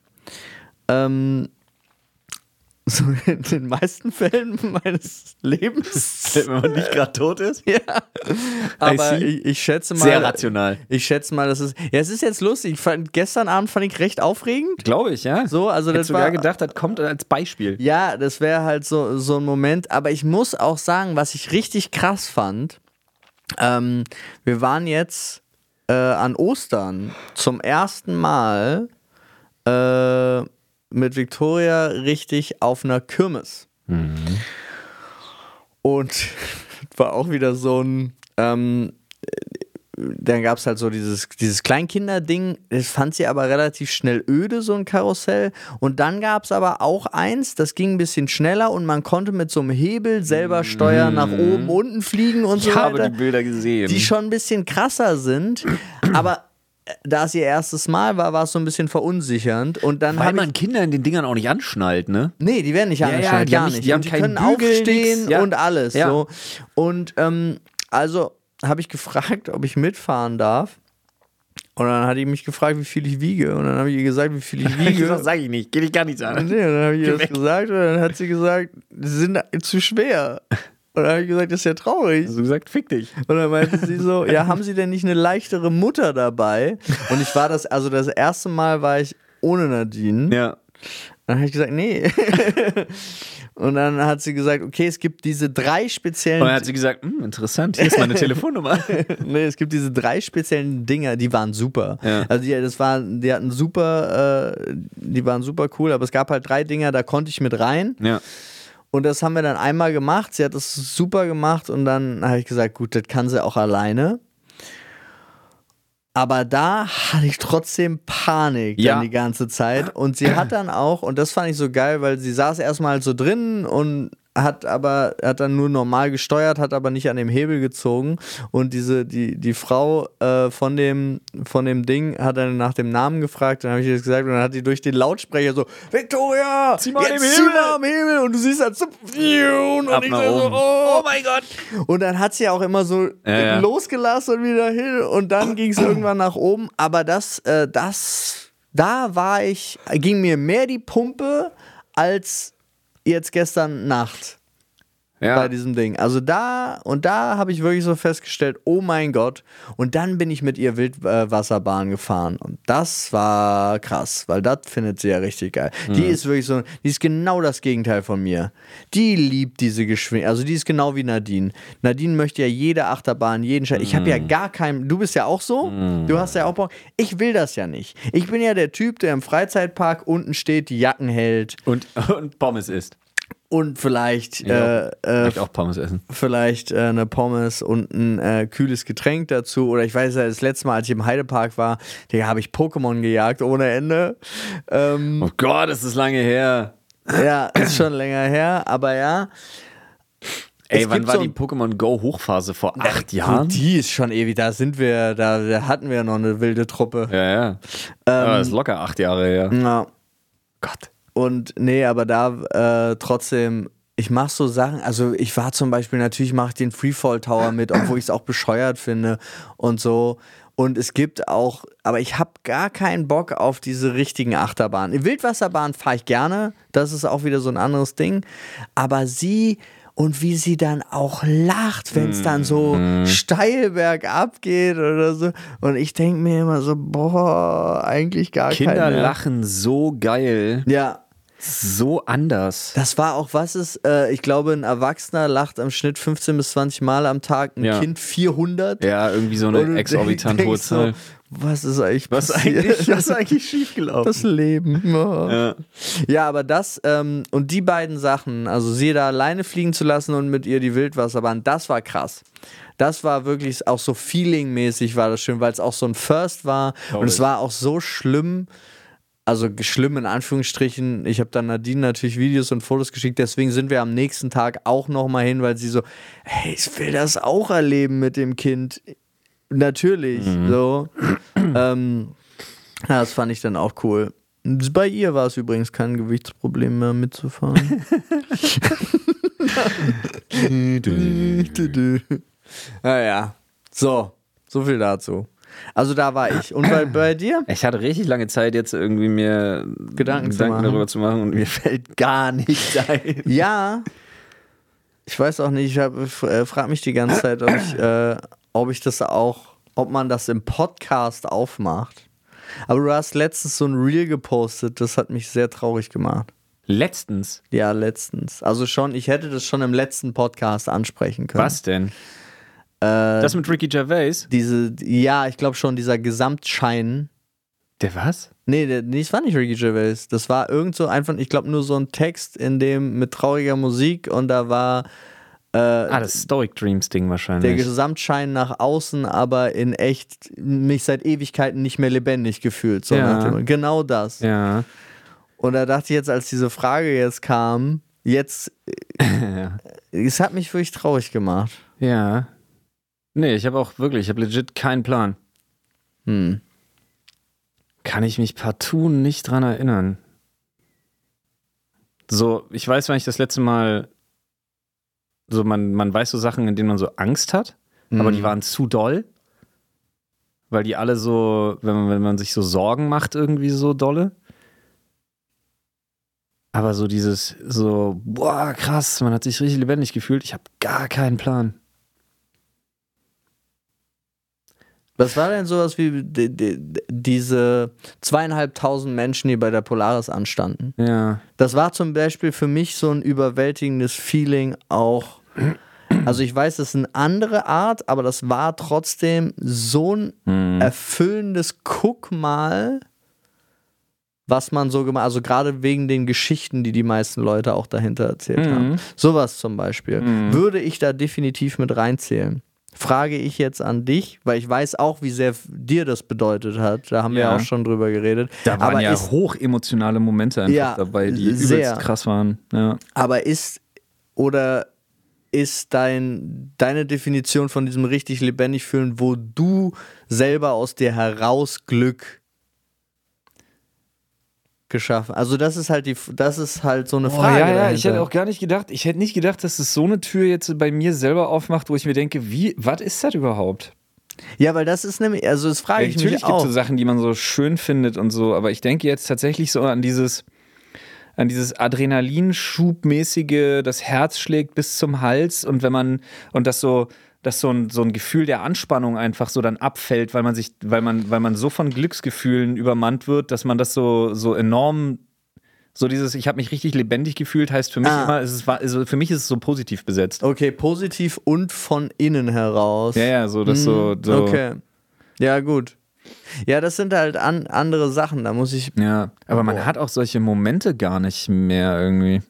So in den meisten Fällen meines Lebens. Wenn man nicht gerade tot ist? Ja. Aber ich schätze mal. Sehr rational. Ich schätze mal, es ist jetzt lustig. Gestern Abend fand ich recht aufregend. Glaube ich, ja. So, also das war gedacht, das kommt als Beispiel. Ja, das wäre halt so ein Moment. Aber ich muss auch sagen, was ich richtig krass fand, wir waren jetzt an Ostern zum ersten Mal mit Victoria richtig auf einer Kirmes. Mhm. Und war auch wieder so ein, dann gab es halt so dieses Kleinkinderding, das fand sie aber relativ schnell öde, so ein Karussell. Und dann gab es aber auch eins, das ging ein bisschen schneller und man konnte mit so einem Hebel selber steuern, nach oben, unten fliegen und so weiter. Ich habe die Bilder gesehen. Die schon ein bisschen krasser sind, aber da es ihr erstes Mal war, war es so ein bisschen verunsichernd. Und dann weil man Kinder in den Dingern auch nicht anschnallt, ne? Nee, die werden nicht angeschnallt, gar nicht. Die können aufstehen und alles. Ja. So. Und also habe ich gefragt, ob ich mitfahren darf. Und dann hat die mich gefragt, wie viel ich wiege. Und dann habe ich ihr gesagt, wie viel ich wiege. Das sage ich nicht, geht dich gar nichts an. Nee, und dann habe ich ihr das gesagt und dann hat sie gesagt, sie sind zu schwer. Und dann habe ich gesagt, das ist ja traurig. Hast du gesagt, fick dich. Und dann meinte sie so, ja, haben Sie denn nicht eine leichtere Mutter dabei? Und ich war das erste Mal war ich ohne Nadine. Ja. Dann habe ich gesagt, nee. Und dann hat sie gesagt, okay, es gibt diese 3 speziellen... Und dann hat sie gesagt, interessant, hier ist meine Telefonnummer. Nee, es gibt diese 3 speziellen Dinger, die waren super. Ja. Also die waren super cool, aber es gab halt 3 Dinger, da konnte ich mit rein. Ja. Und das haben wir dann einmal gemacht. Sie hat das super gemacht und dann habe ich gesagt, gut, das kann sie auch alleine. Aber da hatte ich trotzdem Panik dann die ganze Zeit. Und sie hat dann auch, und das fand ich so geil, weil sie saß erstmal so drin und hat dann nur normal gesteuert, hat aber nicht an dem Hebel gezogen. Und die Frau von dem Ding hat dann nach dem Namen gefragt, dann habe ich das gesagt und dann hat die durch den Lautsprecher so, Victoria, zieh mal am Hebel und du siehst halt so, und ich so, oh mein Gott. Und dann hat sie auch immer so losgelassen und wieder hin und dann ging es irgendwann nach oben, aber ging mir mehr die Pumpe als jetzt gestern Nacht bei diesem Ding. Also da habe ich wirklich so festgestellt, oh mein Gott. Und dann bin ich mit ihr Wildwasserbahn gefahren. Und das war krass, weil das findet sie ja richtig geil. Mhm. Die ist wirklich so, die ist genau das Gegenteil von mir. Die liebt diese Geschwindigkeit. Also die ist genau wie Nadine. Nadine möchte ja jede Achterbahn, jeden Scheiß. Ich habe ja gar keinen, du bist ja auch so, du hast ja auch Bock. Ich will das ja nicht. Ich bin ja der Typ, der im Freizeitpark unten steht, die Jacken hält. Und Pommes isst. Und vielleicht auch Pommes essen. Vielleicht eine Pommes und ein kühles Getränk dazu. Oder ich weiß ja, das letzte Mal, als ich im Heidepark war, da habe ich Pokémon gejagt ohne Ende. Oh Gott, das ist lange her. Ja, ist schon länger her, aber ja. Ey, wann war die Pokémon Go Hochphase? Vor 8 Jahren? Die ist schon ewig, da hatten wir noch eine wilde Truppe. Ja. Das ist locker 8 Jahre her. Ja. Gott. Und nee, aber da trotzdem, ich mache so Sachen, also ich war zum Beispiel, natürlich mache ich den Freefall Tower mit, obwohl ich es auch bescheuert finde und so. Und es gibt auch, aber ich habe gar keinen Bock auf diese richtigen Achterbahnen. In Wildwasserbahn fahre ich gerne, das ist auch wieder so ein anderes Ding. Aber und wie sie dann auch lacht, wenn es dann so steil bergab geht oder so. Und ich denke mir immer so, boah, eigentlich gar keine. Kinder lachen so geil. Ja. So anders. Das war auch, ich glaube, ein Erwachsener lacht am Schnitt 15 bis 20 Mal am Tag, ein Kind 400. Ja, irgendwie so eine exorbitant hohe Zahl. Was ist eigentlich passiert? Was ist eigentlich schiefgelaufen? Das Leben. Oh. Ja, aber das und die beiden Sachen, also sie da alleine fliegen zu lassen und mit ihr die Wildwasserbahn, das war krass. Das war wirklich auch so feelingmäßig war das schön, weil es auch so ein First war und es war auch so schlimm. Also schlimm in Anführungsstrichen. Ich habe dann Nadine natürlich Videos und Fotos geschickt, deswegen sind wir am nächsten Tag auch nochmal hin, weil sie so, hey, ich will das auch erleben mit dem Kind. Natürlich, so. Das fand ich dann auch cool. Bei ihr war es übrigens kein Gewichtsproblem mehr mitzufahren. Naja, so viel dazu. Also da war ich. Und bei dir? Ich hatte richtig lange Zeit, jetzt irgendwie mir Gedanken darüber zu machen und mir fällt gar nichts ein. Ja. Ich weiß auch nicht, ich frage mich die ganze Zeit, ob man das im Podcast aufmacht. Aber du hast letztens so ein Reel gepostet, das hat mich sehr traurig gemacht. Letztens? Ja, letztens. Also ich hätte das schon im letzten Podcast ansprechen können. Was denn? Das mit Ricky Gervais? Ich glaube schon, dieser Gesamtschein. Der was? Nee, das war nicht Ricky Gervais. Das war irgend so einfach, ich glaube nur so ein Text mit trauriger Musik und da war das Stoic Dreams Ding wahrscheinlich. der Gesamtschein nach außen, aber in echt mich seit Ewigkeiten nicht mehr lebendig gefühlt. So nach dem, genau das. Ja. Und da dachte ich jetzt, als diese Frage jetzt kam, es hat mich wirklich traurig gemacht. Ja. Nee, ich habe legit keinen Plan. Kann ich mich partout nicht dran erinnern. So, ich weiß, wann ich das letzte Mal so, man weiß so Sachen, in denen man so Angst hat, aber die waren zu doll. Weil die alle so, wenn man sich so Sorgen macht, irgendwie so dolle. Aber so boah, krass, man hat sich richtig lebendig gefühlt. Ich habe gar keinen Plan. Was war denn sowas wie diese 2.500 Menschen, die bei der Polaris anstanden? Ja. Das war zum Beispiel für mich so ein überwältigendes Feeling auch. Also ich weiß, das ist eine andere Art, aber das war trotzdem so ein erfüllendes Guck mal, was man so gemacht hat. Also gerade wegen den Geschichten, die meisten Leute auch dahinter erzählt haben. Sowas zum Beispiel. Würde ich da definitiv mit reinzählen. Frage ich jetzt an dich, weil ich weiß auch, wie sehr dir das bedeutet hat. Da haben wir auch schon drüber geredet. Da waren hochemotionale Momente einfach dabei, die übelst krass waren. Ja. Aber ist deine Definition von diesem richtig lebendig fühlen, wo du selber aus dir heraus Glück geschaffen? Also das ist halt so eine Frage. Ja, ich hätte auch gar nicht gedacht, dass es so eine Tür jetzt bei mir selber aufmacht, wo ich mir denke, was ist das überhaupt? Ja, weil das ist nämlich, also das frage ich mich auch. Natürlich gibt es so Sachen, die man so schön findet und so, aber ich denke jetzt tatsächlich so an dieses Adrenalinschubmäßige, das Herz schlägt bis zum Hals und dass so ein Gefühl der Anspannung einfach so dann abfällt, weil man so von Glücksgefühlen übermannt wird, dass man das so enorm, so dieses, ich habe mich richtig lebendig gefühlt, heißt für mich immer, für mich ist es so positiv besetzt. Okay, positiv und von innen heraus. Ja, so das so. Okay. Ja, gut. Ja, das sind halt andere Sachen, da muss ich... Ja, aber man hat auch solche Momente gar nicht mehr irgendwie.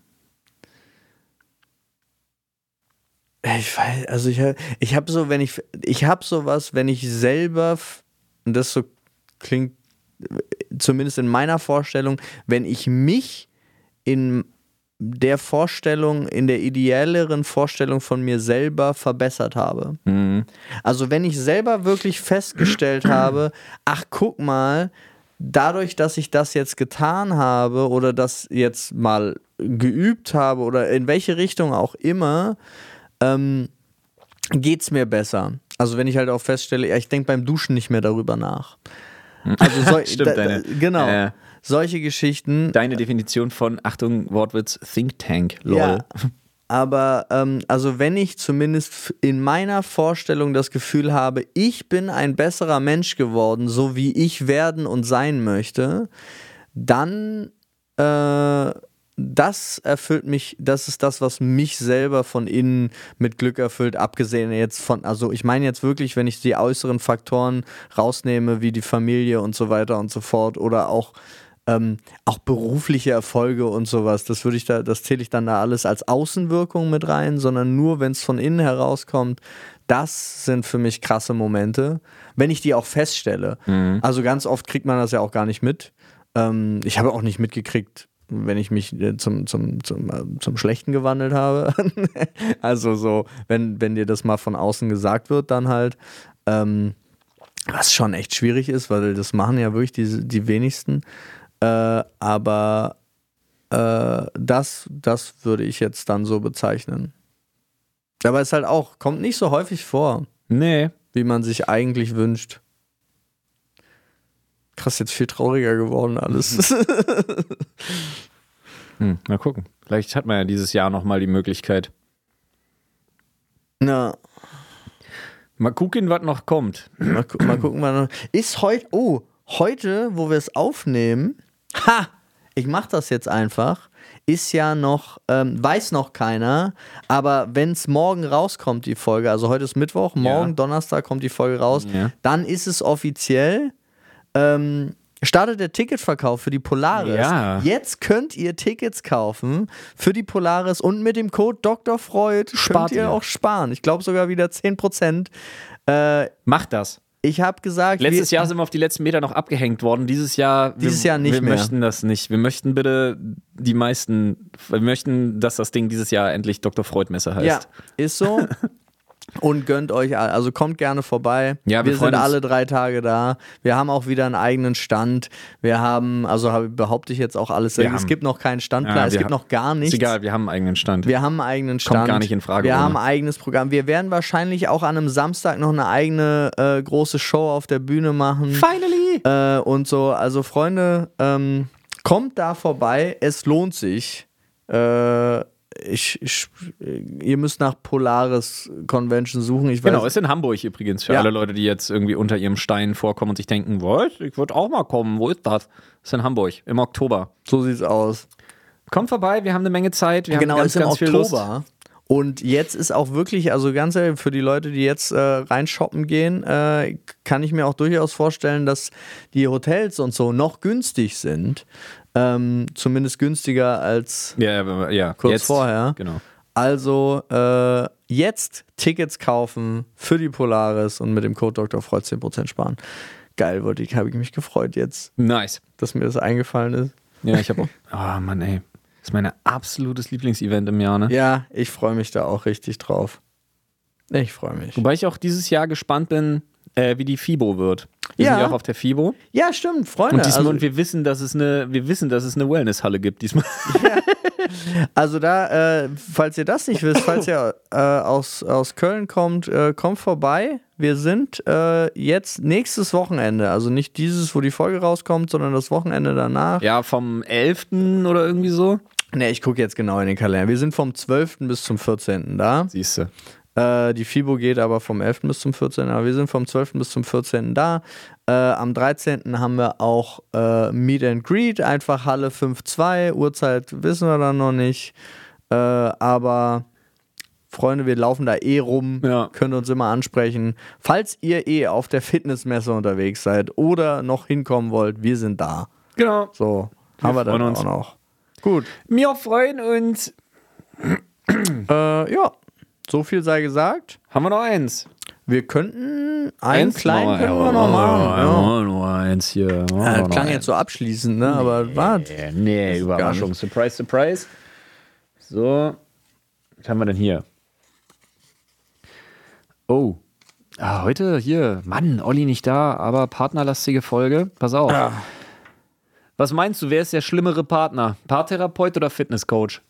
Ich weiß, also ich habe sowas, wenn ich selber, und das so klingt, zumindest in meiner Vorstellung, wenn ich mich in der ideelleren Vorstellung von mir selber verbessert habe. Also wenn ich selber wirklich festgestellt habe, ach guck mal, dadurch, dass ich das jetzt getan habe oder das jetzt mal geübt habe oder in welche Richtung auch immer, geht's mir besser. Also wenn ich halt auch feststelle, ich denke beim Duschen nicht mehr darüber nach. Also Stimmt, genau. Solche Geschichten. Deine Definition von, Achtung, Wortwitz, Think Tank, lol. Ja, aber also wenn ich zumindest in meiner Vorstellung das Gefühl habe, ich bin ein besserer Mensch geworden, so wie ich werden und sein möchte, dann das erfüllt mich, das ist das, was mich selber von innen mit Glück erfüllt, abgesehen jetzt also ich meine jetzt wirklich, wenn ich die äußeren Faktoren rausnehme, wie die Familie und so weiter und so fort oder auch berufliche Erfolge und sowas, das zähle ich dann da alles als Außenwirkung mit rein, sondern nur, wenn es von innen herauskommt, das sind für mich krasse Momente, wenn ich die auch feststelle. Also ganz oft kriegt man das ja auch gar nicht mit. Ich habe auch nicht mitgekriegt, wenn ich mich zum Schlechten gewandelt habe. Also so, wenn dir das mal von außen gesagt wird, dann halt, was schon echt schwierig ist, weil das machen ja wirklich die wenigsten. Aber das würde ich jetzt dann so bezeichnen. Aber es halt auch, kommt nicht so häufig vor, Nee. wie man sich eigentlich wünscht. Krass, jetzt viel trauriger geworden alles. Mal gucken. Vielleicht hat man ja dieses Jahr nochmal die Möglichkeit. Na, Mal gucken, was noch kommt. mal gucken, wann. Ist heute, heute, wo wir es aufnehmen, ich mach das jetzt einfach, ist ja noch, weiß noch keiner, aber wenn es morgen rauskommt, die Folge, also heute ist Mittwoch, morgen, Donnerstag kommt die Folge raus, dann ist es offiziell, startet der Ticketverkauf für die Polaris. Ja. Jetzt könnt ihr Tickets kaufen für die Polaris und mit dem Code Dr. Freud könnt ihr auch sparen. Ich glaube sogar wieder 10%. Macht das. Ich habe gesagt, Letztes Jahr sind wir auf die letzten Meter noch abgehängt worden. Dieses Jahr nicht wir mehr. möchten das nicht. Wir möchten bitte wir möchten, dass das Ding dieses Jahr endlich Dr. Freud Messe heißt. Ja, ist so. Und gönnt euch, also kommt gerne vorbei. Ja, wir sind uns. alle 3 Tage da. Wir haben auch wieder einen eigenen Stand. Wir haben, behaupte ich jetzt auch alles. Es gibt noch keinen Standplan, es gibt noch gar nichts. Ist egal, wir haben einen eigenen Stand. Wir haben einen eigenen Stand. Kommt gar nicht in Frage. Wir haben ein eigenes Programm. Wir werden wahrscheinlich auch an einem Samstag noch eine eigene große Show auf der Bühne machen. Finally! Und so. Also Freunde, kommt da vorbei. Es lohnt sich. Ihr müsst nach Polaris Convention suchen. Genau, ist in Hamburg übrigens. Für Ja. alle Leute, die jetzt irgendwie unter ihrem Stein vorkommen und sich denken, was? Ich würde auch mal kommen. Wo ist das? Ist in Hamburg im Oktober. So sieht's aus. Kommt vorbei, wir haben eine Menge Zeit. Wir Genau, haben ist im ganz viel Lust. Oktober. Und jetzt ist auch wirklich, also ganz ehrlich, für die Leute, die jetzt reinshoppen gehen, kann ich mir auch durchaus vorstellen, dass die Hotels und so noch günstig sind. Zumindest günstiger als Ja, kurz jetzt, vorher. Genau. Also jetzt Tickets kaufen für die Polaris und mit dem Code Dr. Freud 10% sparen. Geil, habe ich mich gefreut jetzt, Nice. dass mir das eingefallen ist. Ja, ich habe auch. Oh Mann, ey. Das ist mein absolutes Lieblingsevent im Jahr, ne? Ja, ich freue mich da auch richtig drauf. Ich freue mich. Wobei ich auch dieses Jahr gespannt bin, wie die FIBO wird. Wir sind ja auch auf der FIBO. Ja, stimmt, Freunde. Und diesmal, und wir wissen, dass es eine Wellnesshalle gibt diesmal. Also da, falls ihr das nicht wisst, falls ihr aus Köln kommt, kommt vorbei. Wir sind jetzt nächstes Wochenende, also nicht dieses, wo die Folge rauskommt, sondern das Wochenende danach. Ja, vom 11. oder irgendwie so. Ne, ich gucke jetzt genau in den Kalender. Wir sind vom 12. bis zum 14. da. Siehst du. Die FIBO geht aber vom 11. bis zum 14. Aber wir sind vom 12. bis zum 14. da. Am 13. haben wir auch Meet and Greet, einfach Halle 5.2. Uhrzeit wissen wir dann noch nicht. Aber Freunde, wir laufen da rum, könnt uns immer ansprechen. Falls ihr auf der Fitnessmesse unterwegs seid oder noch hinkommen wollt, wir sind da. Genau. So, haben wir dann auch noch. Gut. Wir freuen uns. Ja. So viel sei gesagt. Haben wir noch eins? Wir könnten einen kleinen können wir noch machen. Nur eins hier. Das klang jetzt so abschließend, ne? Aber warte. Nee, Überraschung. Surprise, surprise. So. Was haben wir denn hier? Oh. Heute hier. Mann, Olli nicht da, aber partnerlastige Folge. Pass auf. Was meinst du, wer ist der schlimmere Partner? Paartherapeut oder Fitnesscoach?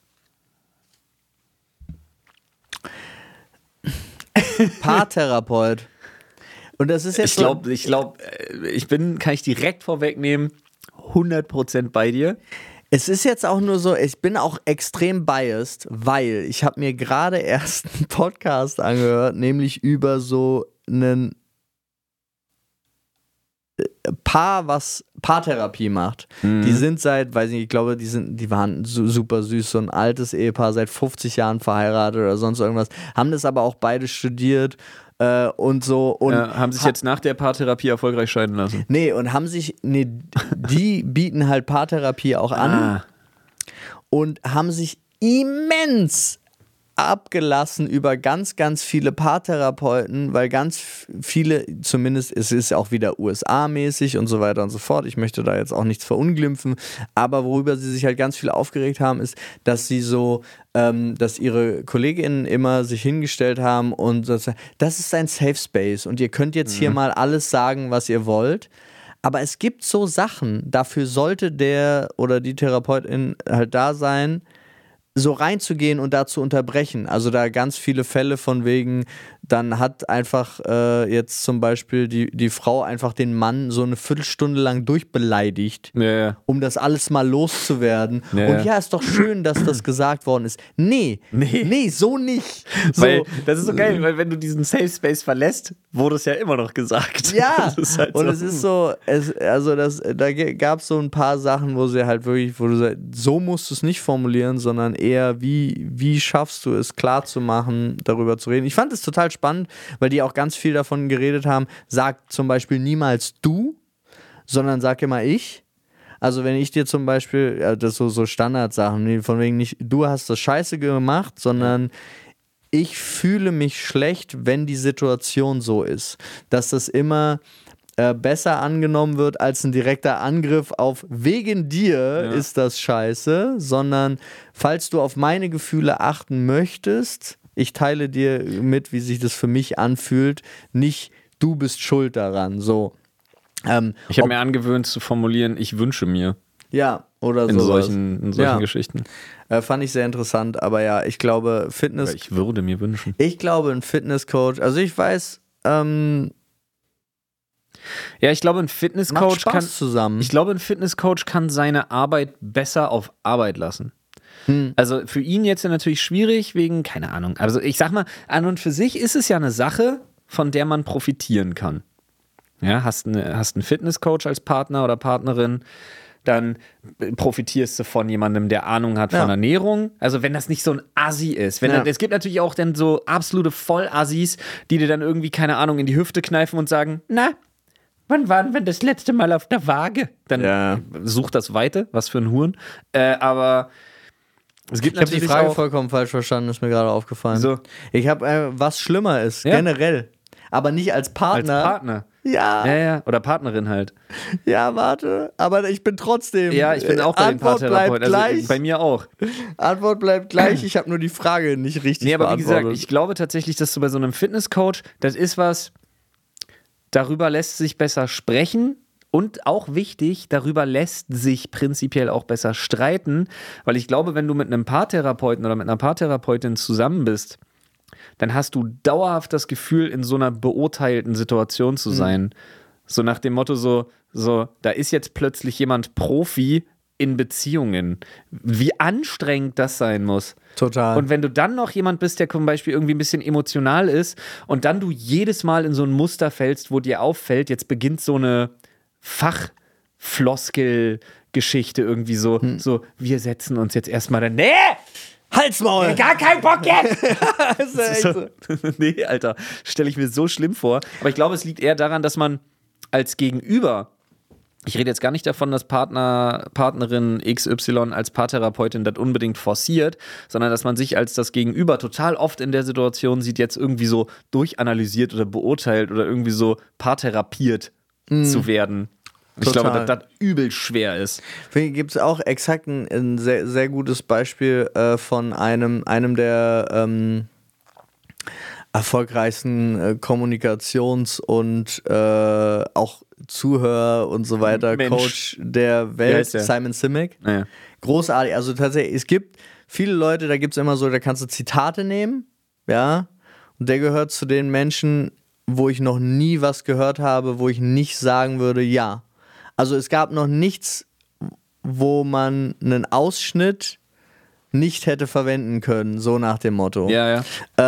Paartherapeut. Und das ist jetzt kann ich direkt vorwegnehmen, 100% bei dir. Es ist jetzt auch nur so, ich bin auch extrem biased, weil ich habe mir gerade erst einen Podcast angehört, nämlich über so einen Paar, was Paartherapie macht. Die sind seit, weiß nicht, ich glaube, die waren super süß, so ein altes Ehepaar, seit 50 Jahren verheiratet oder sonst irgendwas, haben das aber auch beide studiert und so. Und haben sich jetzt nach der Paartherapie erfolgreich scheiden lassen. Die bieten halt Paartherapie auch an und haben sich immens abgelassen über ganz, ganz viele Paartherapeuten, weil ganz viele, zumindest es ist auch wieder USA-mäßig und so weiter und so fort, ich möchte da jetzt auch nichts verunglimpfen, aber worüber sie sich halt ganz viel aufgeregt haben, ist, dass sie so, dass ihre KollegInnen immer sich hingestellt haben und das ist ein Safe Space und ihr könnt jetzt hier mal alles sagen, was ihr wollt, Aber es gibt so Sachen, dafür sollte der oder die Therapeutin halt da sein, so reinzugehen und da zu unterbrechen. Also da ganz viele Fälle von wegen, dann hat einfach jetzt zum Beispiel die Frau einfach den Mann so eine Viertelstunde lang durchbeleidigt, um das alles mal loszuwerden. Und ja, ist doch schön, dass das gesagt worden ist. Nee, so nicht. So. Weil das ist so geil, weil wenn du diesen Safe Space verlässt, wurde es ja immer noch gesagt. Ja, halt und es ist so, da gab es so ein paar Sachen, wo sie halt wirklich, wo du sagst, so musst du es nicht formulieren, sondern eher, wie schaffst du es klar zu machen, darüber zu reden. Ich fand es total spannend, weil die auch ganz viel davon geredet haben, sag zum Beispiel niemals du, sondern sag immer ich. Also wenn ich dir zum Beispiel, das so Standardsachen, von wegen nicht, du hast das scheiße gemacht, sondern ich fühle mich schlecht, wenn die Situation so ist. Dass das immer besser angenommen wird als ein direkter Angriff auf wegen dir ist das scheiße, sondern falls du auf meine Gefühle achten möchtest, ich teile dir mit, wie sich das für mich anfühlt, nicht du bist schuld daran, so. Ich habe mir angewöhnt zu formulieren, ich wünsche mir. Ja, oder in sowas. solchen Geschichten. Fand ich sehr interessant, aber ja, ich glaube, Fitness... Ich würde mir wünschen. Ich glaube, ein Fitnesscoach, also ich weiß... Ja, ich glaube, ein Fitnesscoach kann seine Arbeit besser auf Arbeit lassen. Also für ihn jetzt natürlich schwierig wegen, keine Ahnung, also ich sag mal, an und für sich ist es ja eine Sache, von der man profitieren kann. Ja, hast einen Fitnesscoach als Partner oder Partnerin, dann profitierst du von jemandem, der Ahnung hat von Ernährung. Also wenn das nicht so ein Assi ist. Es gibt natürlich auch dann so absolute Vollassis, die dir dann irgendwie, keine Ahnung, in die Hüfte kneifen und sagen, na, wann waren wir das letzte Mal auf der Waage? Dann such das Weite, was für ein Huren. Aber es gibt ich habe die Frage vollkommen falsch verstanden, ist mir gerade aufgefallen. So. Ich habe, was schlimmer ist, generell. Aber nicht als Partner. Als Partner. Ja. Oder Partnerin halt. Ja, warte. Aber ich bin trotzdem. Ja, ich bin auch bei den Paartherapeuten. Also bei mir auch. Antwort bleibt gleich. Ich habe nur die Frage nicht richtig beantwortet. Aber wie gesagt, ich glaube tatsächlich, dass du bei so einem Fitnesscoach, das ist was, darüber lässt sich besser sprechen. Und auch wichtig, darüber lässt sich prinzipiell auch besser streiten. Weil ich glaube, wenn du mit einem Paartherapeuten oder mit einer Paartherapeutin zusammen bist, dann hast du dauerhaft das Gefühl, in so einer beurteilten Situation zu sein. So nach dem Motto so, da ist jetzt plötzlich jemand Profi in Beziehungen. Wie anstrengend das sein muss. Total. Und wenn du dann noch jemand bist, der zum Beispiel irgendwie ein bisschen emotional ist und dann du jedes Mal in so ein Muster fällst, wo dir auffällt, jetzt beginnt so eine Fachfloskel-Geschichte irgendwie so, wir setzen uns jetzt erstmal dann, Halsmaul! Gar keinen Bock jetzt! Nee, Alter, stelle ich mir so schlimm vor. Aber ich glaube, es liegt eher daran, dass man als Gegenüber, ich rede jetzt gar nicht davon, dass Partnerin XY als Paartherapeutin das unbedingt forciert, sondern dass man sich als das Gegenüber total oft in der Situation sieht, jetzt irgendwie so durchanalysiert oder beurteilt oder irgendwie so paartherapiert zu werden. Ich glaube, dass das übel schwer ist. Gibt es auch exakt ein sehr, sehr gutes Beispiel von einem der erfolgreichsten Kommunikations- und auch Zuhör und so weiter Coach der Welt, Simon Sinek. Ja. Großartig. Also tatsächlich, es gibt viele Leute, da gibt es immer so, da kannst du Zitate nehmen, ja, und der gehört zu den Menschen, wo ich noch nie was gehört habe, wo ich nicht sagen würde, ja. Also es gab noch nichts, wo man einen Ausschnitt nicht hätte verwenden können, so nach dem Motto. Ja.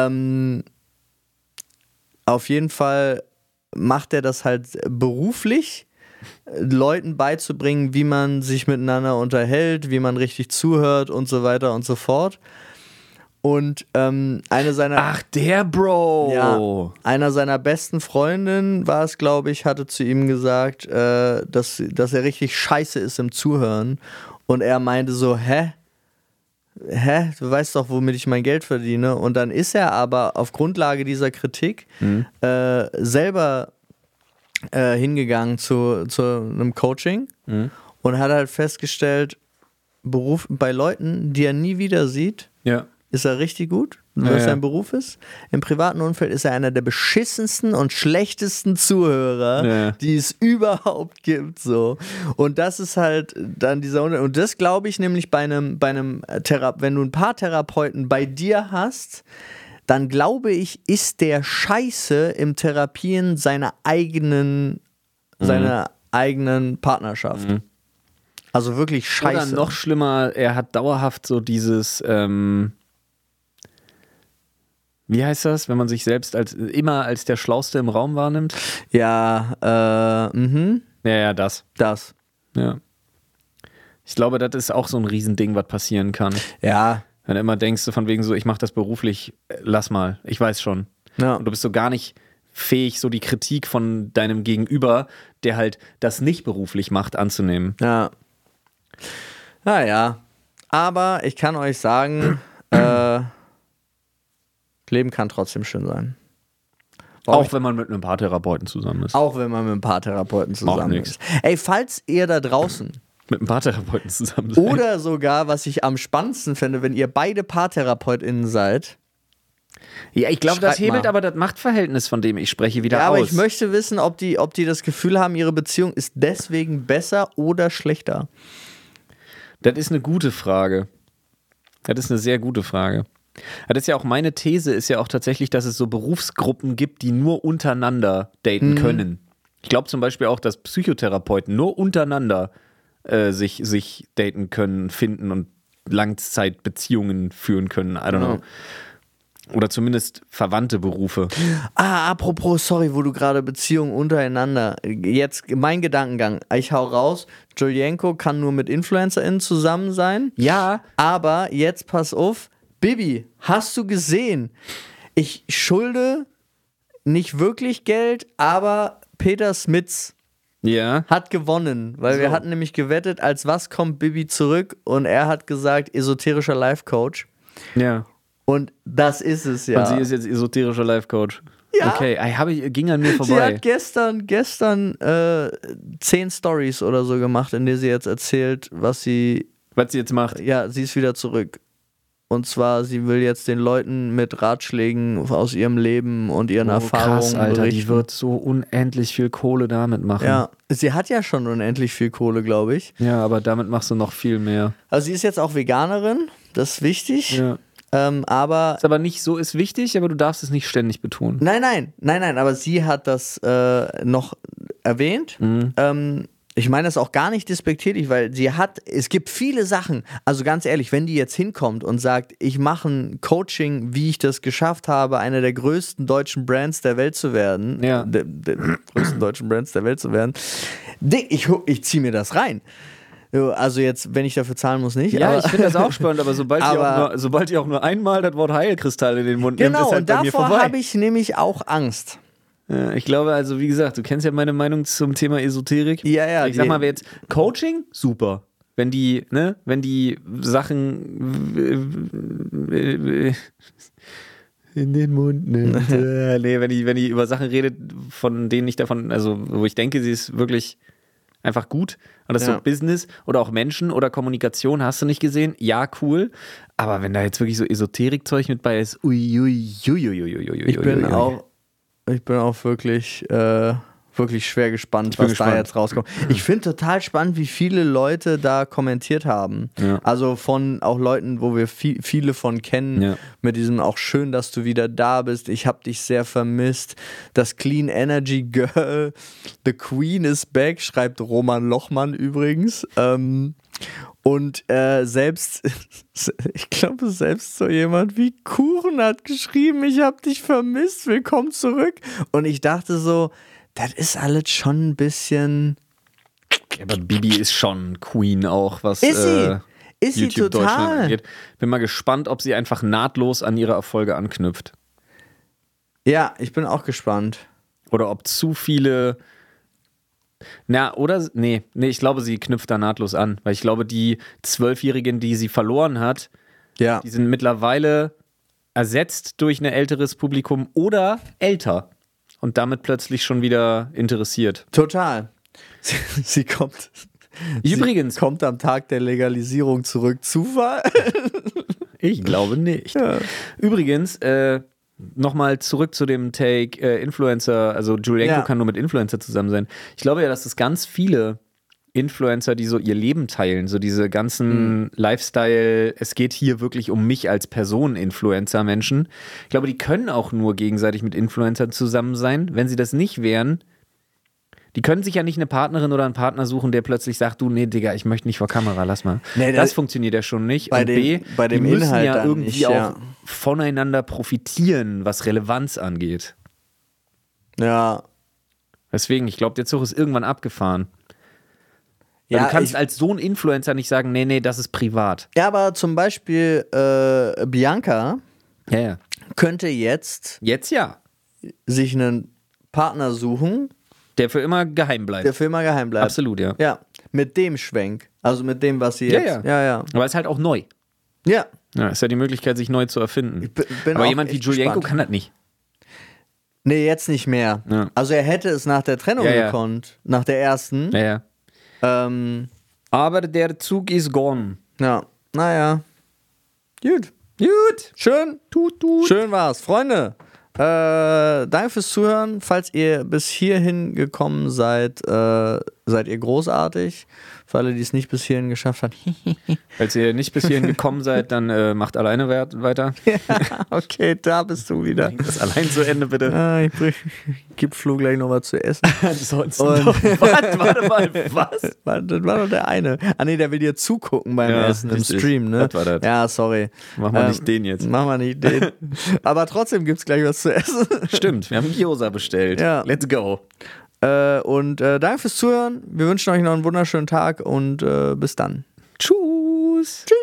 Auf jeden Fall macht er das halt beruflich, Leuten beizubringen, wie man sich miteinander unterhält, wie man richtig zuhört und so weiter und so fort. Und eine seiner... Ach, der Bro! Ja, einer seiner besten Freundinnen war es, glaube ich, hatte zu ihm gesagt, dass er richtig scheiße ist im Zuhören. Und er meinte so, hä? Du weißt doch, womit ich mein Geld verdiene. Und dann ist er aber auf Grundlage dieser Kritik selber hingegangen zu einem Coaching und hat halt festgestellt, bei Leuten, die er nie wieder sieht, ist er richtig gut, was Ja. sein Beruf ist. Im privaten Umfeld ist er einer der beschissensten und schlechtesten Zuhörer, Ja. die es überhaupt gibt. So. Und das ist halt dann dieser Unterschied. Und das glaube ich nämlich wenn du ein Paartherapeuten bei dir hast, dann glaube ich, ist der scheiße im Therapieren seiner eigenen Partnerschaft. Also wirklich scheiße. Oder noch schlimmer, er hat dauerhaft so dieses, wie heißt das, wenn man sich selbst immer als der Schlauste im Raum wahrnimmt? Ja, Ja, das. das. Ja. Ich glaube, das ist auch so ein Riesending, was passieren kann. Ja. Wenn du immer denkst, so von wegen so, ich mache das beruflich, lass mal, ich weiß schon. Ja. Und du bist so gar nicht fähig, so die Kritik von deinem Gegenüber, der halt das nicht beruflich macht, anzunehmen. Ja. Naja. Aber ich kann euch sagen, Leben kann trotzdem schön sein. Auch wenn man mit einem Paartherapeuten zusammen ist. Auch wenn man mit einem Paartherapeuten zusammen nix. ist. Ey, falls ihr da draußen Mit einem Paartherapeuten zusammen sein. oder sogar, was ich am spannendsten finde, wenn ihr beide PaartherapeutInnen seid. Ja, ich glaube, das Schreibt hebelt mal. aber das Machtverhältnis, von dem ich spreche, wieder Ja, aber aus. ich möchte wissen, ob die das Gefühl haben, ihre Beziehung ist deswegen besser oder schlechter. Das ist eine gute Frage. Das ist eine sehr gute Frage. Das ist ja auch meine These, ist ja auch tatsächlich, dass es so Berufsgruppen gibt, die nur untereinander daten können. Ich glaube zum Beispiel auch, dass Psychotherapeuten nur untereinander sich daten können, finden und Langzeitbeziehungen führen können. I don't know. Oder zumindest verwandte Berufe. Apropos, sorry, wo du gerade Beziehungen untereinander. Jetzt mein Gedankengang. Ich hau raus. Julienko kann nur mit InfluencerInnen zusammen sein. Ja. Aber jetzt pass auf. Bibi, hast du gesehen? Ich schulde nicht wirklich Geld, aber Peter Smits Ja. hat gewonnen, weil wir hatten nämlich gewettet, als was kommt Bibi zurück und er hat gesagt, esoterischer Life-Coach. Ja. Und das ist es ja. Und sie ist jetzt esoterischer Life-Coach. Ja. Okay, ging an mir Sie vorbei. hat gestern 10 Stories oder so gemacht, in denen sie jetzt erzählt, was sie jetzt macht. Ja, sie ist wieder zurück. Und zwar, sie will jetzt den Leuten mit Ratschlägen aus ihrem Leben und ihren Erfahrungen krass, Alter, berichten. die wird so unendlich viel Kohle damit machen. Ja, sie hat ja schon unendlich viel Kohle, glaube ich. Ja, aber damit machst du noch viel mehr. Also sie ist jetzt auch Veganerin, das ist wichtig. Ja. Aber Ist aber nicht so, ist wichtig, aber du darfst es nicht ständig betonen. nein, aber sie hat das noch erwähnt. Ich meine das auch gar nicht despektierlich, weil es gibt viele Sachen, also ganz ehrlich, wenn die jetzt hinkommt und sagt, ich mache ein Coaching, wie ich das geschafft habe, einer der größten deutschen Brands der Welt zu werden, Ja. der größten deutschen Brands der Welt zu werden, ich ziehe mir das rein. Also jetzt, wenn ich dafür zahlen muss, nicht. Ja, aber, ich finde das auch spannend, aber sobald ihr auch nur einmal das Wort Heilkristall in den Mund nimmt, genau, ist halt und bei mir davor vorbei. habe ich nämlich auch Angst. Ja, ich glaube, also wie gesagt, du kennst ja meine Meinung zum Thema Esoterik. Ja, Ich sag mal, wer jetzt Coaching, super. Wenn die Sachen in den Mund nimmt. Nee, wenn die über Sachen redet, von denen ich wo ich denke, sie ist wirklich einfach gut. Und das ist Ja. so Business oder auch Menschen oder Kommunikation, hast du nicht gesehen? Ja, cool. Aber wenn da jetzt wirklich so Esoterik-Zeug mit bei ist, Ich bin auch wirklich schwer gespannt, was da jetzt rauskommt. Ich finde total spannend, wie viele Leute da kommentiert haben. Ja. Also von auch Leuten, wo wir viele von kennen, Ja. mit diesem auch schön, dass du wieder da bist. Ich habe dich sehr vermisst. Das Clean Energy Girl, The Queen is back, schreibt Roman Lochmann übrigens. Und ich glaube, selbst so jemand wie Kuchen hat geschrieben, ich habe dich vermisst, willkommen zurück. Und ich dachte so, das ist alles schon ein bisschen... Ja, aber Bibi ist schon Queen auch, was Ist sie? Ist sie YouTube Deutschland total? angeht. Bin mal gespannt, ob sie einfach nahtlos an ihre Erfolge anknüpft. Ja, ich bin auch gespannt. Oder ob zu viele... Nee, ich glaube, sie knüpft da nahtlos an. Weil ich glaube, die 12-Jährigen, die sie verloren hat, Ja. die sind mittlerweile ersetzt durch ein älteres Publikum oder älter. Und damit plötzlich schon wieder interessiert. Total. Sie kommt... Übrigens, Sie kommt am Tag der Legalisierung zurück. Zufall? Ich glaube nicht. Ja. Übrigens, nochmal zurück zu dem Take Influencer, also Julienko kann nur mit Influencer zusammen sein. Ich glaube ja, dass es ganz viele Influencer, die so ihr Leben teilen, so diese ganzen Lifestyle, es geht hier wirklich um mich als Person Influencer-Menschen. Ich glaube, die können auch nur gegenseitig mit Influencern zusammen sein. Wenn sie das nicht wären, die können sich ja nicht eine Partnerin oder einen Partner suchen, der plötzlich sagt, du, nee, Digga, ich möchte nicht vor Kamera, lass mal. Nee, das funktioniert ja schon nicht. Bei Und dem die müssen Inhalt ja dann irgendwie nicht, auch voneinander profitieren, was Relevanz angeht. Ja. Deswegen, ich glaube, der Zug ist irgendwann abgefahren. Weil Ja, du kannst als so ein Influencer nicht sagen, nee, das ist privat. Ja, aber zum Beispiel Bianca Ja. könnte jetzt Jetzt ja. sich einen Partner suchen, Der für immer geheim bleibt. der für immer geheim bleibt. Absolut, ja. Ja, mit dem Schwenk. Also mit dem, was sie jetzt... Ja. Aber es ist halt auch neu. Ja. Ja, ist ja die Möglichkeit, sich neu zu erfinden. Bin Aber auch jemand wie echt Julienko gespannt. kann das nicht. Nee, jetzt nicht mehr. Ja. Also er hätte es nach der Trennung Ja. gekonnt. Nach der ersten. Ja. Aber der Zug ist gone. Ja. Naja. Gut. Gut. Schön. Tut. Schön war's. Freunde, danke fürs Zuhören. Falls ihr bis hierhin gekommen seid, seid ihr großartig. Für alle, die es nicht bis hierhin geschafft haben. Falls ihr nicht bis hierhin gekommen seid, dann macht alleine weiter. Okay, da bist du wieder. Das allein zu Ende, bitte. Ich gebe Flo gleich noch was zu essen. Ansonsten Und- doch. Warte mal, was? Das war doch der eine. Ah nee, der will dir zugucken beim Ja, Essen im richtig. Stream, ne? Das war das. Ja, sorry. Machen wir nicht den jetzt. Machen wir nicht den. Aber trotzdem gibt's gleich was zu essen. Stimmt, wir haben Gyoza bestellt. Ja. Let's go. Und danke fürs Zuhören. Wir wünschen euch noch einen wunderschönen Tag und bis dann. Tschüss. Tschüss.